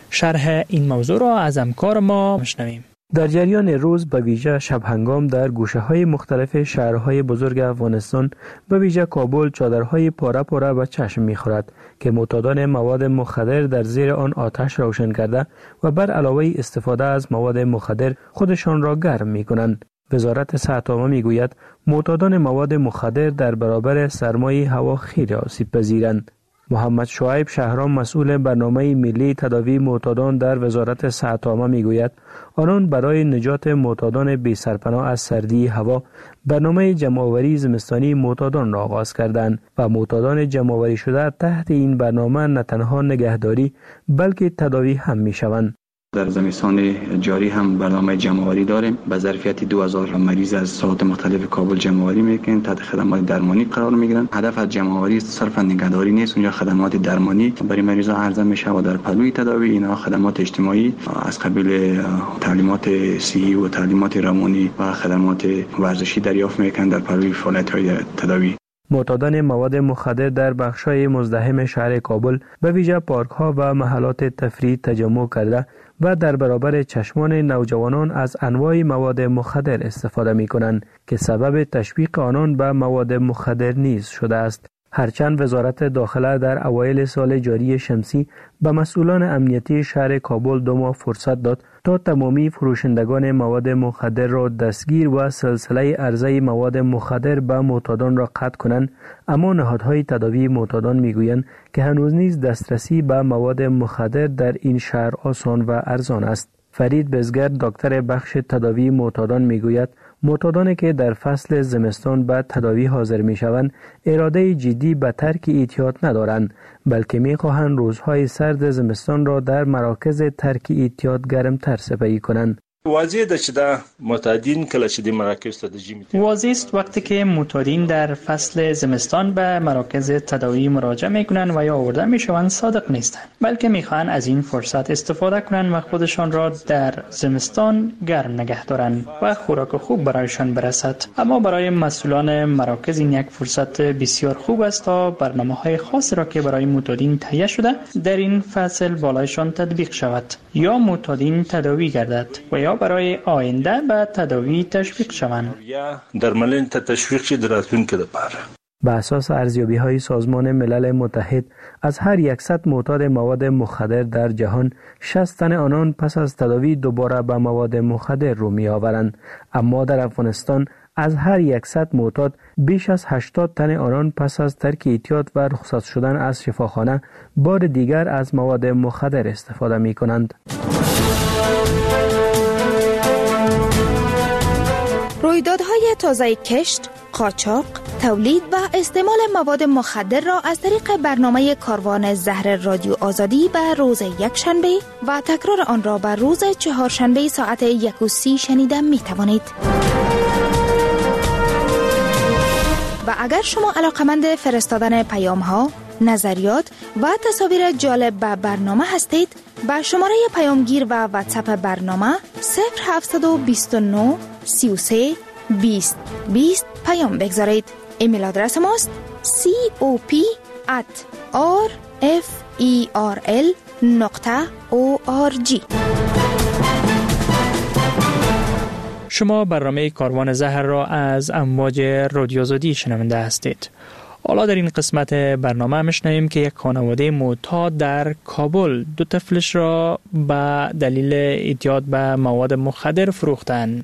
شرح این موضوع را از همکار ما میشنویم. در جریان روز به ویژه شب هنگام در گوشه های مختلف شهرهای بزرگ افغانستان به ویژه کابل چادرهای پاره پاره به چشم میخورد که معتادان مواد مخدر در زیر آن آتش روشن کرده و بر علاوه استفاده از مواد مخدر خودشان را گرم میکنند. وزارت صحت عامه میگوید معتادان مواد مخدر در برابر سرمای هوا خیلی آسیب پذیرند. محمد شعیب شهرام مسئول برنامه ملی تداوی معتادان در وزارت صحت عامه میگوید آنان برای نجات معتادان بی سرپناه از سردی هوا برنامه جمع‌آوری زمستانی معتادان را آغاز کردند و معتادان جمع‌آوری شده تحت این برنامه نه تنها نگهداری بلکه تداوی هم میشوند. در زمستان جاری هم برنامه جمع‌آوری داریم. به ظرفیت دو هزار مریض از ساحات مختلف کابل جمع‌آوری میکنیم، تحت خدمات درمانی قرار میگیرن. هدف از جمع‌آوری صرف نگهداری نیست، اونجا خدمات درمانی برای مریضان عرضه میشه و در پلوی تداوی اینا خدمات اجتماعی از قبیل تعلیمات صحی و تعلیمات روانی و خدمات ورزشی دریافت میکنن در پلوی فعالیت‌های تداوی. معتادان مواد مخدر در بخش‌های مزدحم شهر کابل به ویژه پارک‌ها و محلات تفریح تجمع کرده و در برابر چشمان نوجوانان از انواع مواد مخدر استفاده می‌کنند که سبب تشویق آنان به مواد مخدر نیز شده است. هرچند وزارت داخله در اوایل سال جاری شمسی به مسئولان امنیتی شهر کابل دو ماه فرصت داد تا تمامی فروشندگان مواد مخدر را دستگیر و سلسله عرضه مواد مخدر به معتادان را قطع کنند، اما نهادهای تداوی معتادان میگویند که هنوز نیز دسترسی به مواد مخدر در این شهر آسان و ارزان است. فرید بزگر دکتر بخش تداوی معتادان میگوید معتادانی که در فصل زمستان به تداوی حاضر میشوند اراده جدی به ترک اعتیاد ندارند، بلکه میخواهند روزهای سرد زمستان را در مراکز ترک اعتیاد گرمتر سپری کنند. واضح ده چې دا معتادین کله چې د مراکز تداوی میتونن واضح است وقتی که معتادین در فصل زمستان به مراکز تداوی مراجعه میکنند و یا آورده میشوند صادق نیستند، بلکه میخواهند از این فرصت استفاده کنند و خودشان را در زمستان گرم نگه دارند و خوراک خوب برایشان برسد. اما برای مسئولان مراکز این یک فرصت بسیار خوب است تا برنامه‌های خاصی را که برای معتادین تهیه شده در این فصل بالایشان تطبیق شود، یا معتادین تداوی گردد و یا برای آینده به تداوی تشویق شوند. یا درملین ته تشویق شي د راتلونکي لپاره. به اساس ارزیابی‌های سازمان ملل متحد از هر صد معتاد مواد مخدر در جهان شصت تن آنان پس از تداوی دوباره به مواد مخدر رو می‌آورند، اما در افغانستان از هر صد معتاد بیش از هشتاد تن آنان پس از ترک اعتیاد و رخصت شدن از شفاخانه بار دیگر از مواد مخدر استفاده می‌کنند. رویدادهای تازه کشت، قاچاق، تولید و استعمال مواد مخدر را از طریق برنامه کاروان زهر رادیو آزادی به روز یکشنبه و تکرار آن را به روز چهارشنبه ساعت یک و سی شنیده می توانید. و اگر شما علاقمند فرستادن پیام ها، نظریات و تصاویر جالب به برنامه هستید، با شماره پیامگیر و واتساپ برنامه صفر هفت دو نه سی و سه بیست بیست پیام بگذارید. ایمیل آدرس ماست cop at rferl نقطه org. شما برنامه کاروان زهر را از امواج رادیو آزادی شنونده هستید. حالا در این قسمت برنامه میشنویم که یک خانواده معتاد در کابل دو طفلش را به دلیل اعتیاد به مواد مخدر فروختند.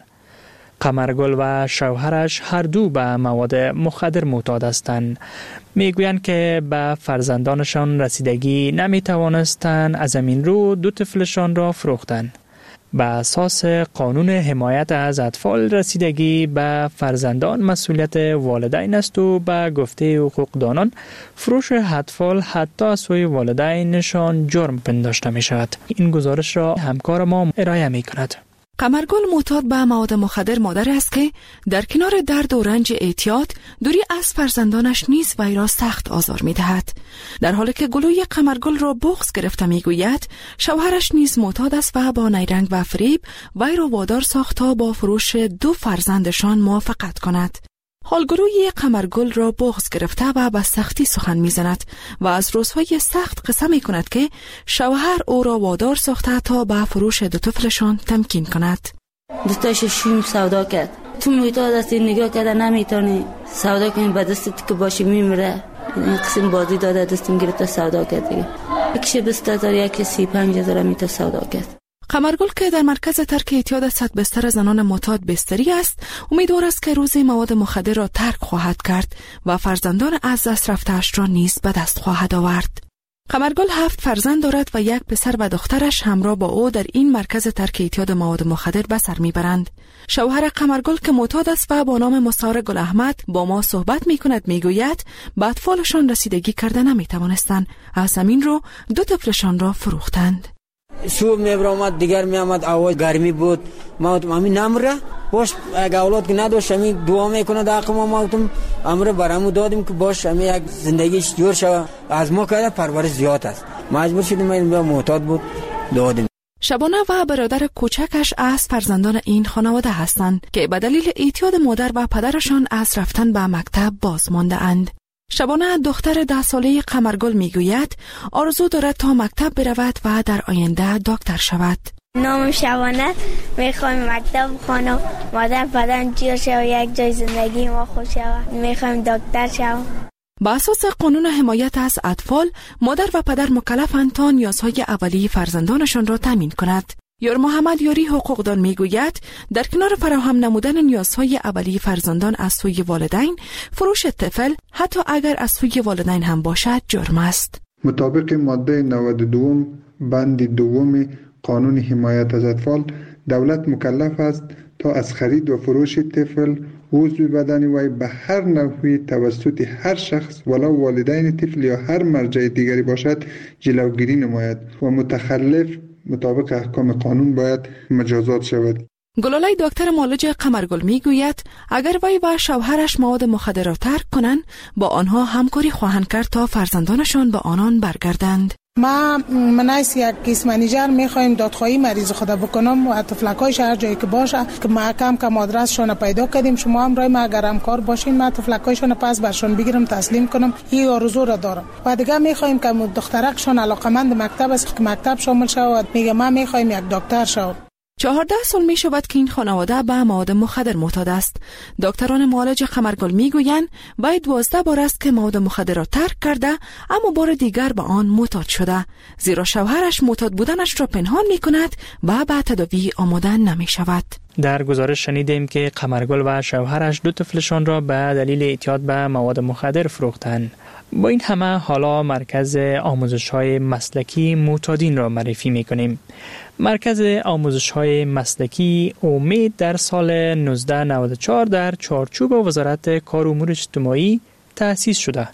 قمرگل و شوهرش هر دو به مواد مخدر معتاد هستند. میگویند که به فرزندانشان رسیدگی نمیتوانستند، از همین رو دو طفلشان را فروختند. به اساس قانون حمایت از اطفال رسیدگی به فرزندان مسئولیت والدین است و به گفته حقوقدانان فروش اطفال حتی از سوی والدینشان جرم پنداشته می شود. این گزارش را همکار ما ارائه می کند. قمرگل معتاد به مواد مخدر مادر است که در کنار درد و رنج اعتیاد دوری از فرزندانش نیز وی را سخت آزار می دهد. در حالی که گلوی قمرگل را بغض گرفته می گوید شوهرش نیز معتاد است و با نیرنگ و فریب وی را وادار ساخت تا با فروش دو فرزندشان موافقت کند. حالگروی قمرگل را بغض گرفته و به سختی سخن میزند و از روزهای سخت قسم می کند که شوهر او را وادار ساخته تا به فروش دو طفلشان تمکین کند. دوتاش شوم سودا کرد. تو معتاد هستی، نگاه کرده نمیتونی سودا کنی، به دستت که باشی میمره. این قسم بازی داده دستم گرفته سودا کرد دیگه. یکیش بیست هزار، یکی سی پنج هزار میتونه سودا کرد. قمرگل که در مرکز ترک اعتیاد صد بستر زنان معتاد بستری است، امیدوار است که روزی مواد مخدر را ترک خواهد کرد و فرزندان از دست رفته‌اش را نیز به دست خواهد آورد. قمرگل هفت فرزند دارد و یک پسر و دخترش همراه با او در این مرکز ترک اعتیاد مواد مخدر به سر میبرند. شوهر قمرگل که معتاد است و با نام مسار گل احمد با ما صحبت میکند، میگوید به اطفالشان رسیدگی کرده نمیتوانستند، از همین رو دو طفلشان را فروختند. صبح میبرامد دیگر میامد، آواز گرمی بود، ما همین نمره باش اگه اولاد که نداشت همین دعا میکنه داخل ما ماتم امره برامو دادیم که باش همین یک زندگیش جور شود. از ما کرده پرورش زیاد است، مجبور شدیم این معتاد بود دادیم. شبانه و برادر کوچکش از فرزندان این خانواده هستند که به دلیل اعتیاد مادر و پدرشان از رفتن به مکتب باز مانده اند. شبانه دختر ده ساله قمرگل میگوید آرزو دارد تا مکتب برود و در آینده دکتر شود. نام شبانه، میخوایم مکتب بخوانم، مادر پدرم جور شود، یک جای زندگی ما خوش شود، میخوایم دکتر شوم. با اساس قانون حمایت از اطفال، مادر و پدر مکلفند تا نیازهای اولیه فرزندانشان را تامین کند. یار محمد یاری حقوقدان میگوید در کنار فراهم نمودن نیازهای اولیه فرزندان از سوی والدین، فروش طفل حتی اگر از سوی والدین هم باشد جرم است. مطابق ماده نود و دو بند دوم قانون حمایت از اطفال، دولت مکلف است تا از خرید و فروش طفل عضو بدن وی به هر نوعی توسط هر شخص ولو والدین طفل یا هر مرجع دیگری باشد جلوگیری نماید و متخلف مطابق احکام قانون باید مجازات شود. گلالای دکتر معالج قمرگل میگوید اگر وی و شوهرش مواد مخدر را ترک کنند با آنها همکاری خواهند کرد تا فرزندانشان به آنان برگردند. ما منایس یک کیس منیجر میخوایم دادخواهی مریض خدا بکنم و طفلکایش هر جایی که باشه که ما کم کم آدرسشون پیدا کردیم، شما هم رای ما اگر همکار باشین ما طفلکایشون پس برشون بگیرم تسلیم کنم، این آرزو را دارم. و دیگه میخوایم که دخترکشون علاقمند مکتب است که مکتب شامل شود، میگه ما میخوایم یک دکتر شود. چهارده سال می شود که این خانواده به مواد مخدر معتاد است. دکتران معالج قمرگل می گویند باید دوازده بار است که مواد مخدر را ترک کرده اما بار دیگر به آن معتاد شده، زیرا شوهرش معتاد بودنش را پنهان می کند و به تداوی آماده نمی شود. در گزارش شنیدیم که قمرگل و شوهرش دو طفلشان را به دلیل اعتیاد به مواد مخدر فروختند. با این همه حالا مرکز آموزش‌های مسلکی معتادین را معرفی می‌کنیم. مرکز آموزش‌های مسلکی امید در سال نوزده نود و چهار در چارچوب وزارت کار و امور اجتماعی تأسیس شده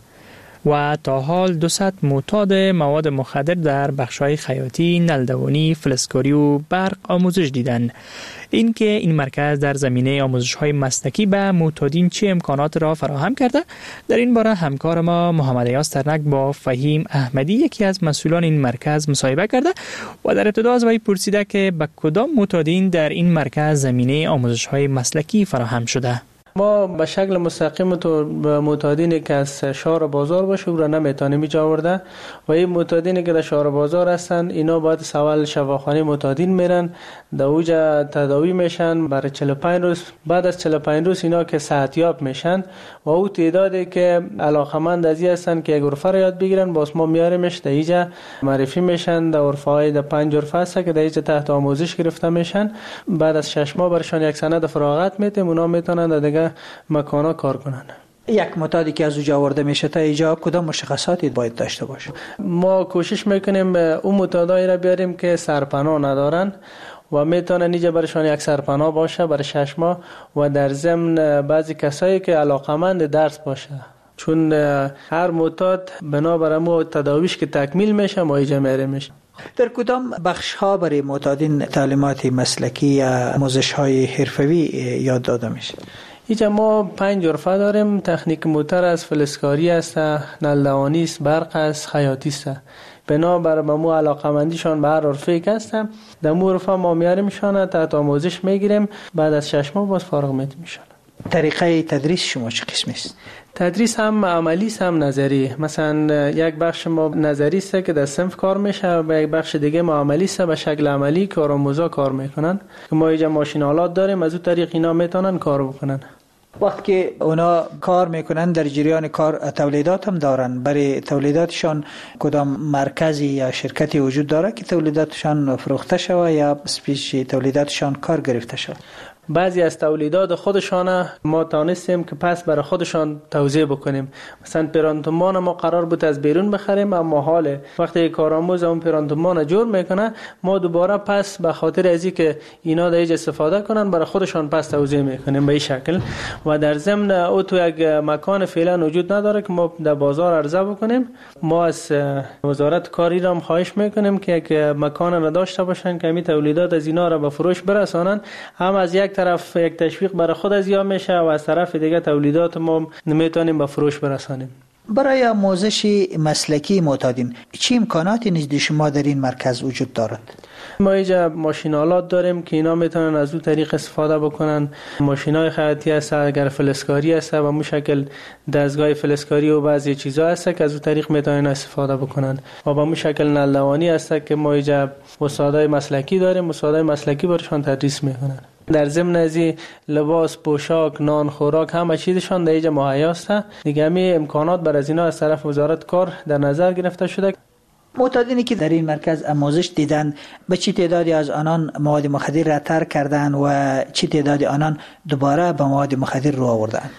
و تا حال دوصد معتاد مواد مخدر در بخش‌های خیاطی، نلدوانی، فلزکاری و برق آموزش دیدند. این که این مرکز در زمینه آموزش‌های مسلکی به معتادین چه امکانات را فراهم کرده، در این باره همکار ما محمد ایاز ترنک با فهیم احمدی یکی از مسئولان این مرکز مصاحبه کرده و در ابتدا از وی پرسیده که به کدام معتادین در این مرکز زمینه آموزش‌های مسلکی فراهم شده. ما به شکل مستقیم تو معتادینی که از شهر بازار باشه را نمیتونیم اینجا آورده و این معتادینی که در شهر بازار هستن اینا باید سوال شفاخانه معتادین میرن، در اوجا تداوی میشن برای چهل و پنج روز. بعد از چهل و پنج روز اینا که صحتیاب میشن و او تعدادی که علاقمند از این هستن که یک غرفه را یاد بگیرن باز ما میاریمش در اینجا معرفی میشن. در غرفه های در پنج غرفه هست که در اینجا تحت آموزش گرفته میشن. بعد از شش ماه برشان یک سند فراغت میتیم، اونا میتونن دیگه مکانا کار کنن. یک معتادی که از اونجا آورده میشه تا اینجا کدام مشخصاتی باید داشته باشه؟ ما کوشش میکنیم اون معتادای را بیاریم که سرپناه ندارن و میتونن اینجا برشان یک سرپناه باشه برای شش ماه و در ضمن بعضی کسایی که علاقمند درس باشه، چون هر معتاد بنابر مو تداویش که تکمیل میشه ما اینجا میاریمش. در کدام بخش ها برای معتادین تعلیمات مسلکی یا آموزش های حرفه‌ای یاد داده میشه؟ اینجا ما پنج غرفه داریم. تکنیک موتور است، فلزکاری است، نلدوانی است، برق است، خیاطی است. بنابر مو علاقمندیشان به هر غرفه که هستم در مو غرفه ما میاریمشان، تحت آموزش میگیریم، بعد از شش ماه باز فارغ میتیمشان. طریقه تدریس شما چه قسمی است؟ تدریس هم عملی است هم نظری. مثلا یک بخش ما نظری است که در صنف کار میشه و یک بخش دیگه ما عملی است، به شکل عملی کارآموزا کار میکنن که ما اینجا ماشین آلات داریم، از اون طریق اینا میتونن کار بکنن. وقتی که اونا کار میکنن در جریان کار تولیدات هم دارن، برای تولیداتشان کدام مرکزی یا شرکتی وجود داره که تولیداتشان فروخته شود یا سپیش تولیداتشان کار گرفته شود؟ بعضی از تولیدات خودشان ما تانستیم که پس برای خودشان توزیع بکنیم. مثلا پرانتمان ما قرار بود از بیرون بخریم، اما حال وقتی کارآموز اون پرانتمان جور میکنه ما دوباره پس به خاطر ازی که اینا دیگه استفاده کنن برای خودشان پس توزیع میکنیم به این شکل. و در ضمن او تو یک مکان فعلا وجود نداره که ما در بازار عرضه بکنیم. ما از وزارت کاری را خواهش میکنیم که یک مکان را داشته باشن که می تولیدات از اینا را به فروش برسانن. هم از یک طرف یک تشویق برای خود از یا میشه و از طرف دیگه تولیدات ما نمیتونیم به فروش برسانیم. برای آموزش مسلکی معتادین چه امکاناتی نزد شما در این مرکز وجود دارد؟ ما اینجا ماشینالات داریم که اینا میتونن از اون طریق استفاده بکنن. ماشینای خیاطی هست، اگر فلزکاری هست و مو شکل دستگاه فلزکاری و بعضی چیزا هست که از اون طریق میتونن استفاده بکنن. و با مو شکل نلدوانی هست که ما اینجا استادای مسلکی داریم، استادای مسلکی برشان تدریس میکنن. در ضمن از لباس، پوشاک، نان، خوراک همه چیزشان در اینجا مهیا است. دیگه همین امکانات بر از اینا از طرف وزارت کار در نظر گرفته شده. معتادینی که در این مرکز آموزش دیدن به چه تعدادی از آنان مواد مخدر را ترک کردند و چه تعدادی آنان دوباره به مواد مخدر رو آوردند؟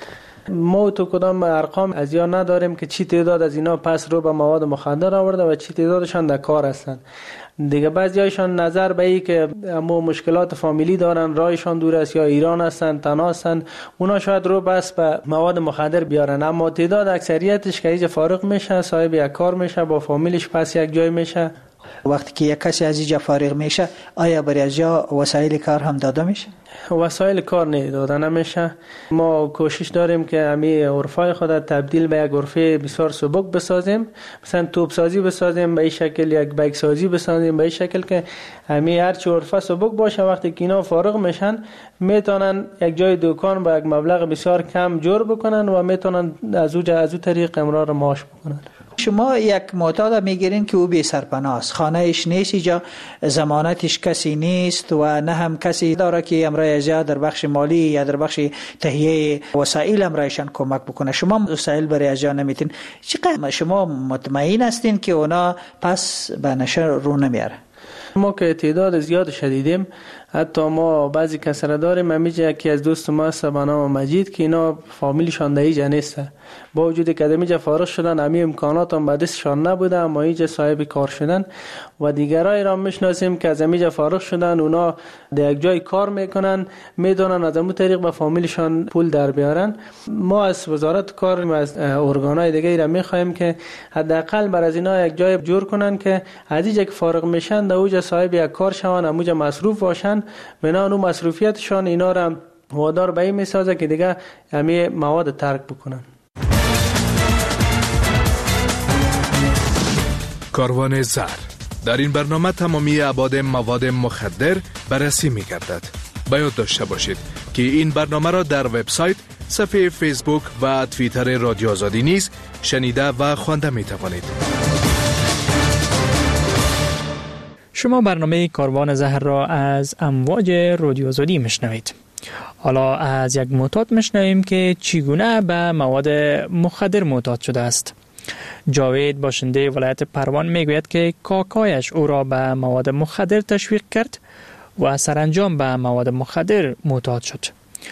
ما تو کدام ارقام از یا نداریم که چی تعداد از اینا پس رو به مواد مخدر آورده و چی تعدادشان در کار هستند. دیگه بعضیایشان نظر به ای که اما مشکلات فامیلی دارن، رایشان دور است یا ایران هستن، تنها هستن، اونا شاید رو بس به مواد مخدر بیارن. اما تعداد اکثریتش که اینجا فارغ میشه، صاحب یک کار میشه، با فامیلش پس یک جای میشه. وقتی که یک کسی از اینجا فارغ میشه آیا برای اینجا وسایل کار هم داده میشه؟ وسایل کار نه داده نمیشه. ما کوشش داریم که امی غرفه خود تبدیل به یک غرفه بسیار سبک بسازیم، مثلا توپ سازی بسازیم به این شکل، یک بیک سازی بسازیم به این شکل که امی هر چه غرفه سبک باشه وقتی که اینا فارغ میشن میتونن یک جای دکان با یک مبلغ بسیار کم جور بکنن و میتونن از او از او طریق امرار معاش بکنن. شما یک معتاد میگیرین که او بی سرپناه است، خانهش نیست، اینجا ضمانتش کسی نیست و نه هم کسی داره که امرای زیاد در بخش مالی یا در بخش تهیه وسایل امرایشان کمک بکنه. شما وسایل برای اجرا نمیتین. چقدر شما مطمئن هستین که اونا پس به نشه رو نمیاره؟ ما که تعداد زیاد شدیدیم، حتی ما بعضی کسره داریم. همیشه یکی از دوست ما است به نام مجید که اینا فامیلشان در اینجا نیست، با وجود که اینجا فارغ شدن، همه امکانات هم به دستشان نبوده، اما اینجا صاحب کار شدن. و دیگرای را میشناسیم که از اینجا فارغ شدن، اونا در یک جای کار میکنن، میدونن از اون طریق به فامیلشان پول در بیارن. ما از وزارت کار و از ارگانهای دیگه را میخوایم که حداقل بر از اینا یک جای جور کنن که از اینجا که فارغ میشن در اوجا صاحب یک کار شون، اونجا مصروف باشن، بنا اون مصروفیتشان اینا را وادار به این میسازه که دیگه همه مواد ترک بکنن. کاروان زر. در این برنامه تمامی ابعاد مواد مخدر بررسی می گردد. باید داشته باشید که این برنامه را در وبسایت، صفحه فیسبوک و توییتر رادیو آزادی نیز شنیده و خوانده می توانید. شما برنامه کاروان زهر را از امواج رادیو آزادی میشنوید. حالا از یک معتاد میشنویم که چگونه به مواد مخدر معتاد شده است. جاوید باشنده ولایت پروان میگوید که کاکایش او را به مواد مخدر تشویق کرد و سرانجام به مواد مخدر معتاد شد.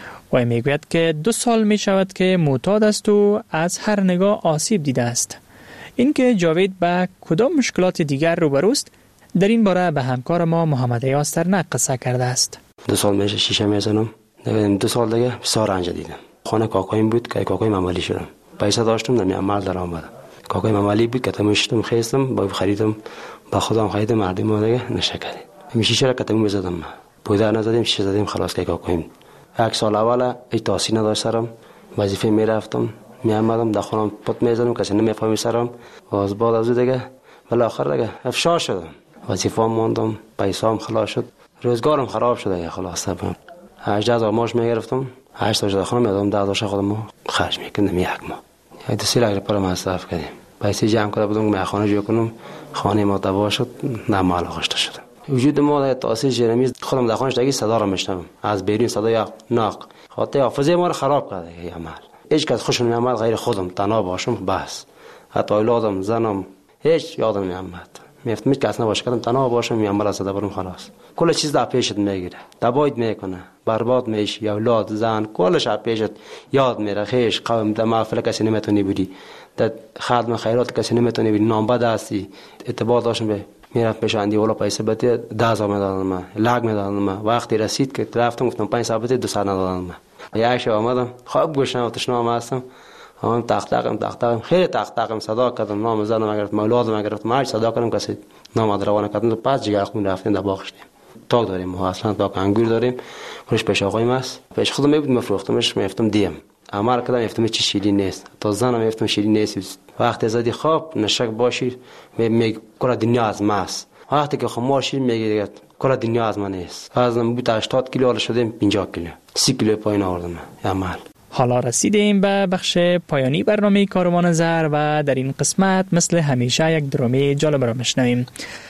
و میگوید که دو سال می شود که معتاد است و از هر نگاه آسیب دیده است. اینکه جاوید به کدام مشکلات دیگر روبروست، در این باره به همکار ما محمد یاسترنک قصه کرده است. دو سال میشه شیشه میزنم، دو سال دیگه بسیار رنج دیدم. خانه کاکایم بود که کاکایم عملی شدم، پیسه داشتم در عمل در آمدم. کاکایم عملی بود که تمشتم خیستم، با خریدم، با خودم خریدم، مردم دیگه نشه کردیم. همین شیشه را کتم میزدم، پویده نزدیم، شیشه زدیم، خلاص که کاکایم. یک سال اول هیچ تاثیر نداشت سرم، وظیفه میرفتم، میامدم در خونم پت میزدم، کسی نمیفهمید سرم. باز بعد از دیگه بالاخره دیگه افشار شدم، وظیفه ماندم، پیسام خلاص شد، روزگارم خراب شد. خلاص هجده هزار ماش میگرفتم، هشت تا خانم میدادم، ده هزار خودم خرج میکردم. یک ماه یک دو سه لک پر مصرف کردیم. پیسه جمع کرده بودم که خانه جور کنم، خانه ما تباه شد، نمال خشته شد. وجود ما در تاثیر جرمی خودم در خانه‌اش دیگه صدا را میشنوم، از بیرون صدای ناق، خاطر حافظه ما رو خراب کرده. این عمل هیچ کس خوش نمیاد غیر خودم، تنها باشم بس. حتی اولادم، زنم، هیچ یادم نمیاد. میفتم که اصلا باشه کردم تنها باشم، میام برای صدا برم خلاص. کل چیز در پیشت میگیره، تباید میکنه، برباد میشی، اولاد، زن، کلش در پیشت یاد میره. خیش قوم در محفل کسی نمیتونی بودی، در خدمت خیرات کسی نمیتونی بودی، نام بد هستی. اعتبار داشتم به میرفت پیش اندی ولا پیسه بده ده هزار میدادن من، لگ میدادن من. وقتی رسید که رفتم گفتم پنج صد بده، دو صد ندادن من. یک شب آمدم خواب گوشم و تشنام هستم، آمدم تق تقم تق تقم خیلی تق تقم صدا کردم، نام زدم گرفت، اولادم گرفت، ماج صدا کردم، کسی نام روانه کردم. پس جگر خون رفتیم در باغ شدیم. تاک داریم ما اصلا، تاک انگور داریم، خودش پیش آقایم است. پیش خودم میبود مفروختمش، میفتم دیم عمل کردم، میفتم چی شیرین نیست، تا زنم میفتم شیرین نیست. وقتی زدی خواب نشک باشی میگه کل دنیا از ما است. وقتی که خماشی میگه کل دنیا از من نیست. وزنم بود هشتاد کیلو، حالا شدیم پنجاه کیلو، سی کیلو پایین آوردم عمل. حالا رسیدیم به بخش پایانی برنامه کاروان زر و در این قسمت مثل همیشه یک درامه جالب را میشنویم.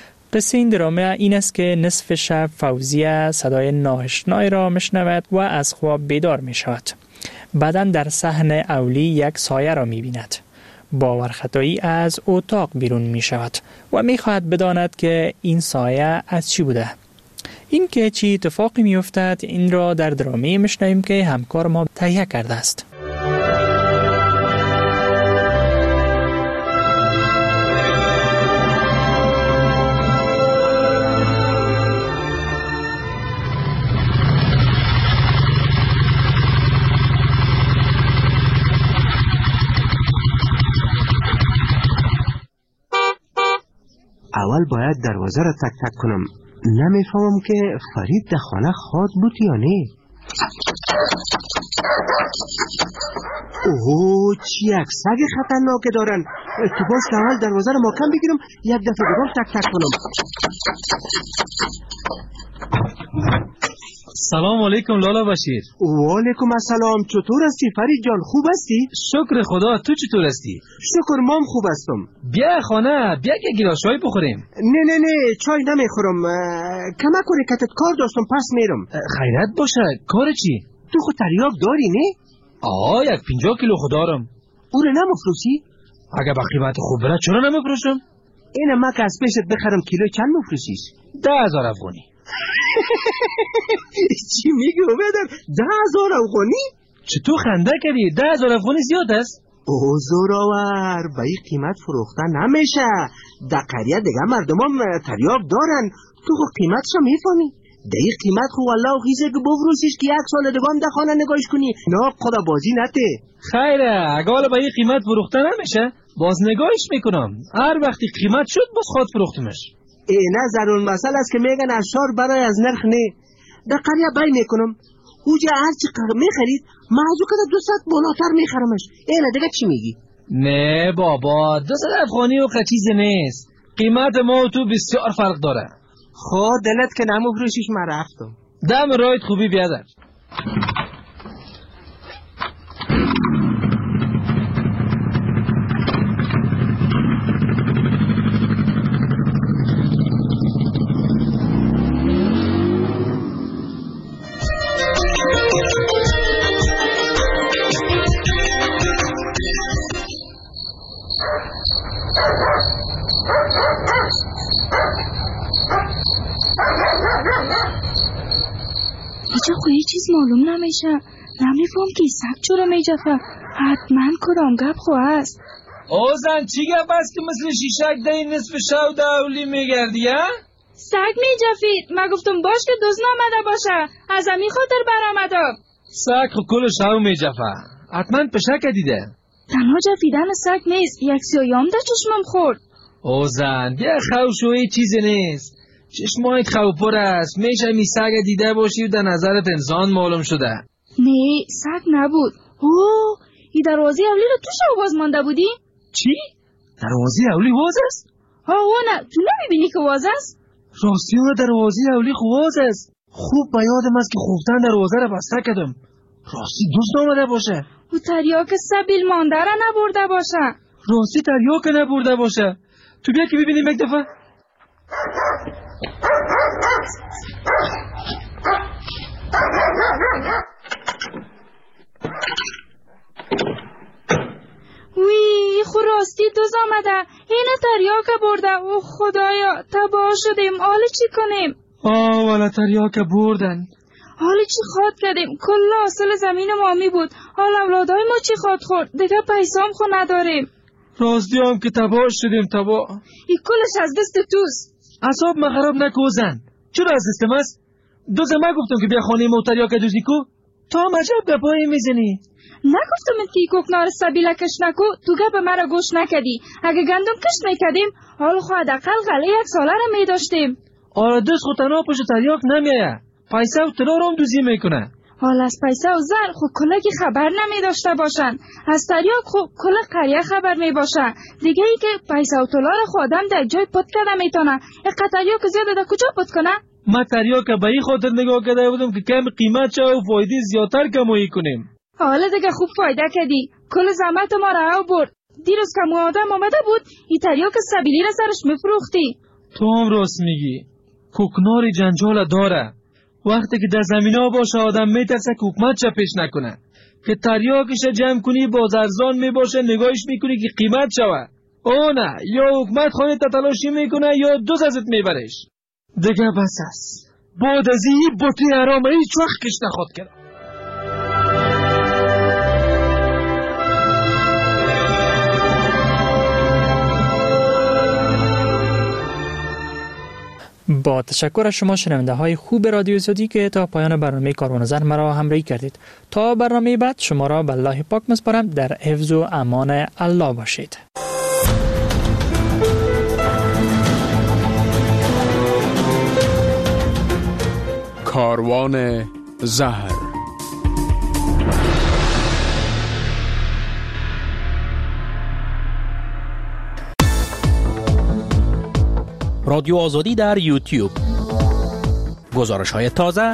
قصه این درامه این است که نصف شب فوزیه صدای ناآشنایی را میشنود و از خواب بیدار میشود. بعداً در صحن اولی یک سایه را میبیند. باورخطایی از اتاق بیرون میشود و میخواهد بداند که این سایه از چی بوده. این که چی اتفاقی میافتد این را در درامه میشنویم که همکار ما تهیه کرده است. اول باید دروازه را تک تک کنم. نمیفهمم که فرید در خانه خواد بود یا نه. اوه چی یک سگ خطرناک دارن. تو باش اول دروازه را محکم بگیرم، یک دفعه دیگر تک تک کنم. سلام علیکم لالا بشیر. و علیکم السلام. چطور هستی فرید جان؟ خوب هستی؟ شکر خدا. تو چطور هستی؟ شکر مام خوب هستم. بیا خانه، بیا که گیلاس چای بخوریم. نه نه نه چای نمیخورم. کمک کنی کتت کار داشتم پس میرم. خیرت باشه. کار چی؟ تو خود تریاک داری نه؟ آه یک پنجاه کیلو خودارم. او رو نمفروشی؟ اگه با قیمت خوب بره چرا نمیفروشم؟ اینه ما که از پیشت بخرم کیلو چند مفروشیش؟ ده هزار افغانی. چی میگی اومدن؟ ده هزار افغانی؟ چطور خنده کردی؟ ده هزار افغانی زیاد است؟ او زوراور به این قیمت فروخته نمیشه. در قریه دیگه مردم هم تریاک دارن. تو خود قیمتش هم میفهمی؟ در این قیمت خو والله و خیزه که بفروشیش که یک سال دیگه هم در خانه نگاهش کنی. نه خدا بازی نته. خیره اگه حالا به این قیمت فروخته نمیشه باز نگاهش میکنم. هر وقتی قیمت شد باز خود فروختمش. اینه ضرور مسئله است که میگن اشار برای از نرخ نه. در قریه بای میکنم اوجا هرچی میخرید معزو که دو ست بالاتر میخرمش. اینه دیگه چی میگی؟ نه بابا دو ست افغانی و چیزی نیست. قیمت ما و تو بسیار فرق داره. خود دلت که نمفروشیش من رفتم. دم رایت خوبی بیادر. ایجا خو یه چیز معلوم نمیشه. نمیفهم که سگ چرا میجفه. حتما کرام گپ خو هست. اوزن چی گپ هست که مثل شیشک در این نصف شو دولی میگردی ها؟ سگ میجفید. من گفتم باش که دوز نامده باشه. از امی خاطر برآمدم. سگ خو کل شو میجفه. حتما پشک دیده. تنها جفیدن سگ نیست. یک سیایام در چشمم خورد. اوزن بیا خوشوی چیزی نیست. چشمایت خوپر است. میشه می سگ دیده باشی و در نظرت انسان معلوم شده. نه سگ نبود. اوه ای دروازه اولی رو تو شو باز مانده بودی؟ چی؟ دروازه اولی واز است؟ آه نه تو نمیبینی که واز است؟ راستی اون دروازه اولی خواز است. خوب به یادم است که خوفتن دروازه رو بسته کردم. راستی دوست نامده باشه. او تریاک سبیل مانده را نبرده باشه. راستی تریاک نبرده باشه. تو بیا که ببینیم یک دفعه. وی خو راستی دوز آمده. اینه تریاک برده. او خدایا تباه شدیم. حالا چی کنیم؟ آه والا تریاک بردن. حالا چی خواد کردیم؟ کل حاصل زمین ما می بود. حال اولادای ما چی خواد خورد؟ دیگه پیسام خو نداریم. راستی هم که تباه شدیم تباه. این کلش از دست توست. اصاب ما خراب نکوزن. چرا از دستم است؟ دوزه ما گفتم که بیا خانه ما تریاک دوزی کو. تا مجب گپایی میزنی. نگفتم که کوکنار سبیله کش نکو. تو گپ مرا گوش نکدی. اگه گندم کشت میکدیم حال خو حداقل غله یک ساله را میداشتیم. آره دوست خود تنها پشت تریاک نمیایه. پیسه و ترار هم دوزی میکنه. حال از پیسه و زر خو کلگی خبر نمی داشته باشن. از تریاک خو کل قریه خبر می باشه. دیگه ای که پیسه و تلار خو آدم در جای پت کرده میتونه. یک تریاک زیاده در کجا پت کنه؟ ما تریاک به این خاطر نگاه کرده بودم که کم قیمت شه و فایده زیادتر کمایی کنیم. حالا دیگه خوب فایده کردی. کل زحمت ما را برد. دیروز که آدم آمده بود این تریاک سبیلی را سرش میفروختی. تو هم راست میگی. کوکنار جنجال داره. وقتی که در زمینا باشه آدم میترسه که حکومت چه پیش نکنه. که تریاکش جمع کنی باز ارزان میباشه نگاهش میکنی که قیمت شوه. او نه یا حکومت خانه تتلاشی میکنه یا دوز ازت میبرش. دیگه بس است. بعد از این بطی حرامه هیچ وقت کش نخواد کرد. با تشکر از شما شنونده های خوب رادیو زودی که تا پایان برنامه کاروانسر مرا همراهی کردید. تا برنامه بعد شما را به الله پاک میسپارم. در حفظ و امان الله باشید. کاروان زهر. رادیو آزادی در یوتیوب. گزارش های تازه،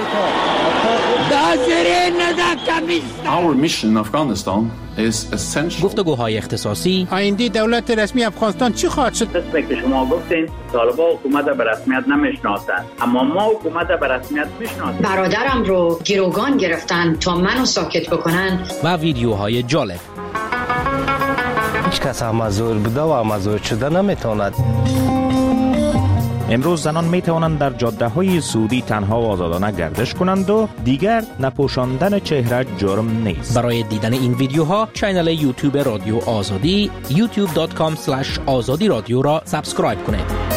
Our mission in Afghanistan is essential. گفتگوهای اختصاصی، آینده دولت رسمی افغانستان چی خواهد شد؟ قسمی که شما گفتین طالبان حکومت به رسمیت نمیشناسند، اما ما حکومت به رسمیت میشناسیم. برادرم رو گروگان گرفتن تا منو ساکت بکنن و ویدیوهای جالب. هیچ کس امازور بوده و امازور شده نمیتواند. امروز زنان می توانند در جاده های سعودی تنها و آزادانه گردش کنند و دیگر نپوشاندن چهره جرم نیست. برای دیدن این ویدیوها کانال یوتیوب رادیو آزادی یوتیوب دات کام اسلش آزادی رادیو را سابسکرایب کنید.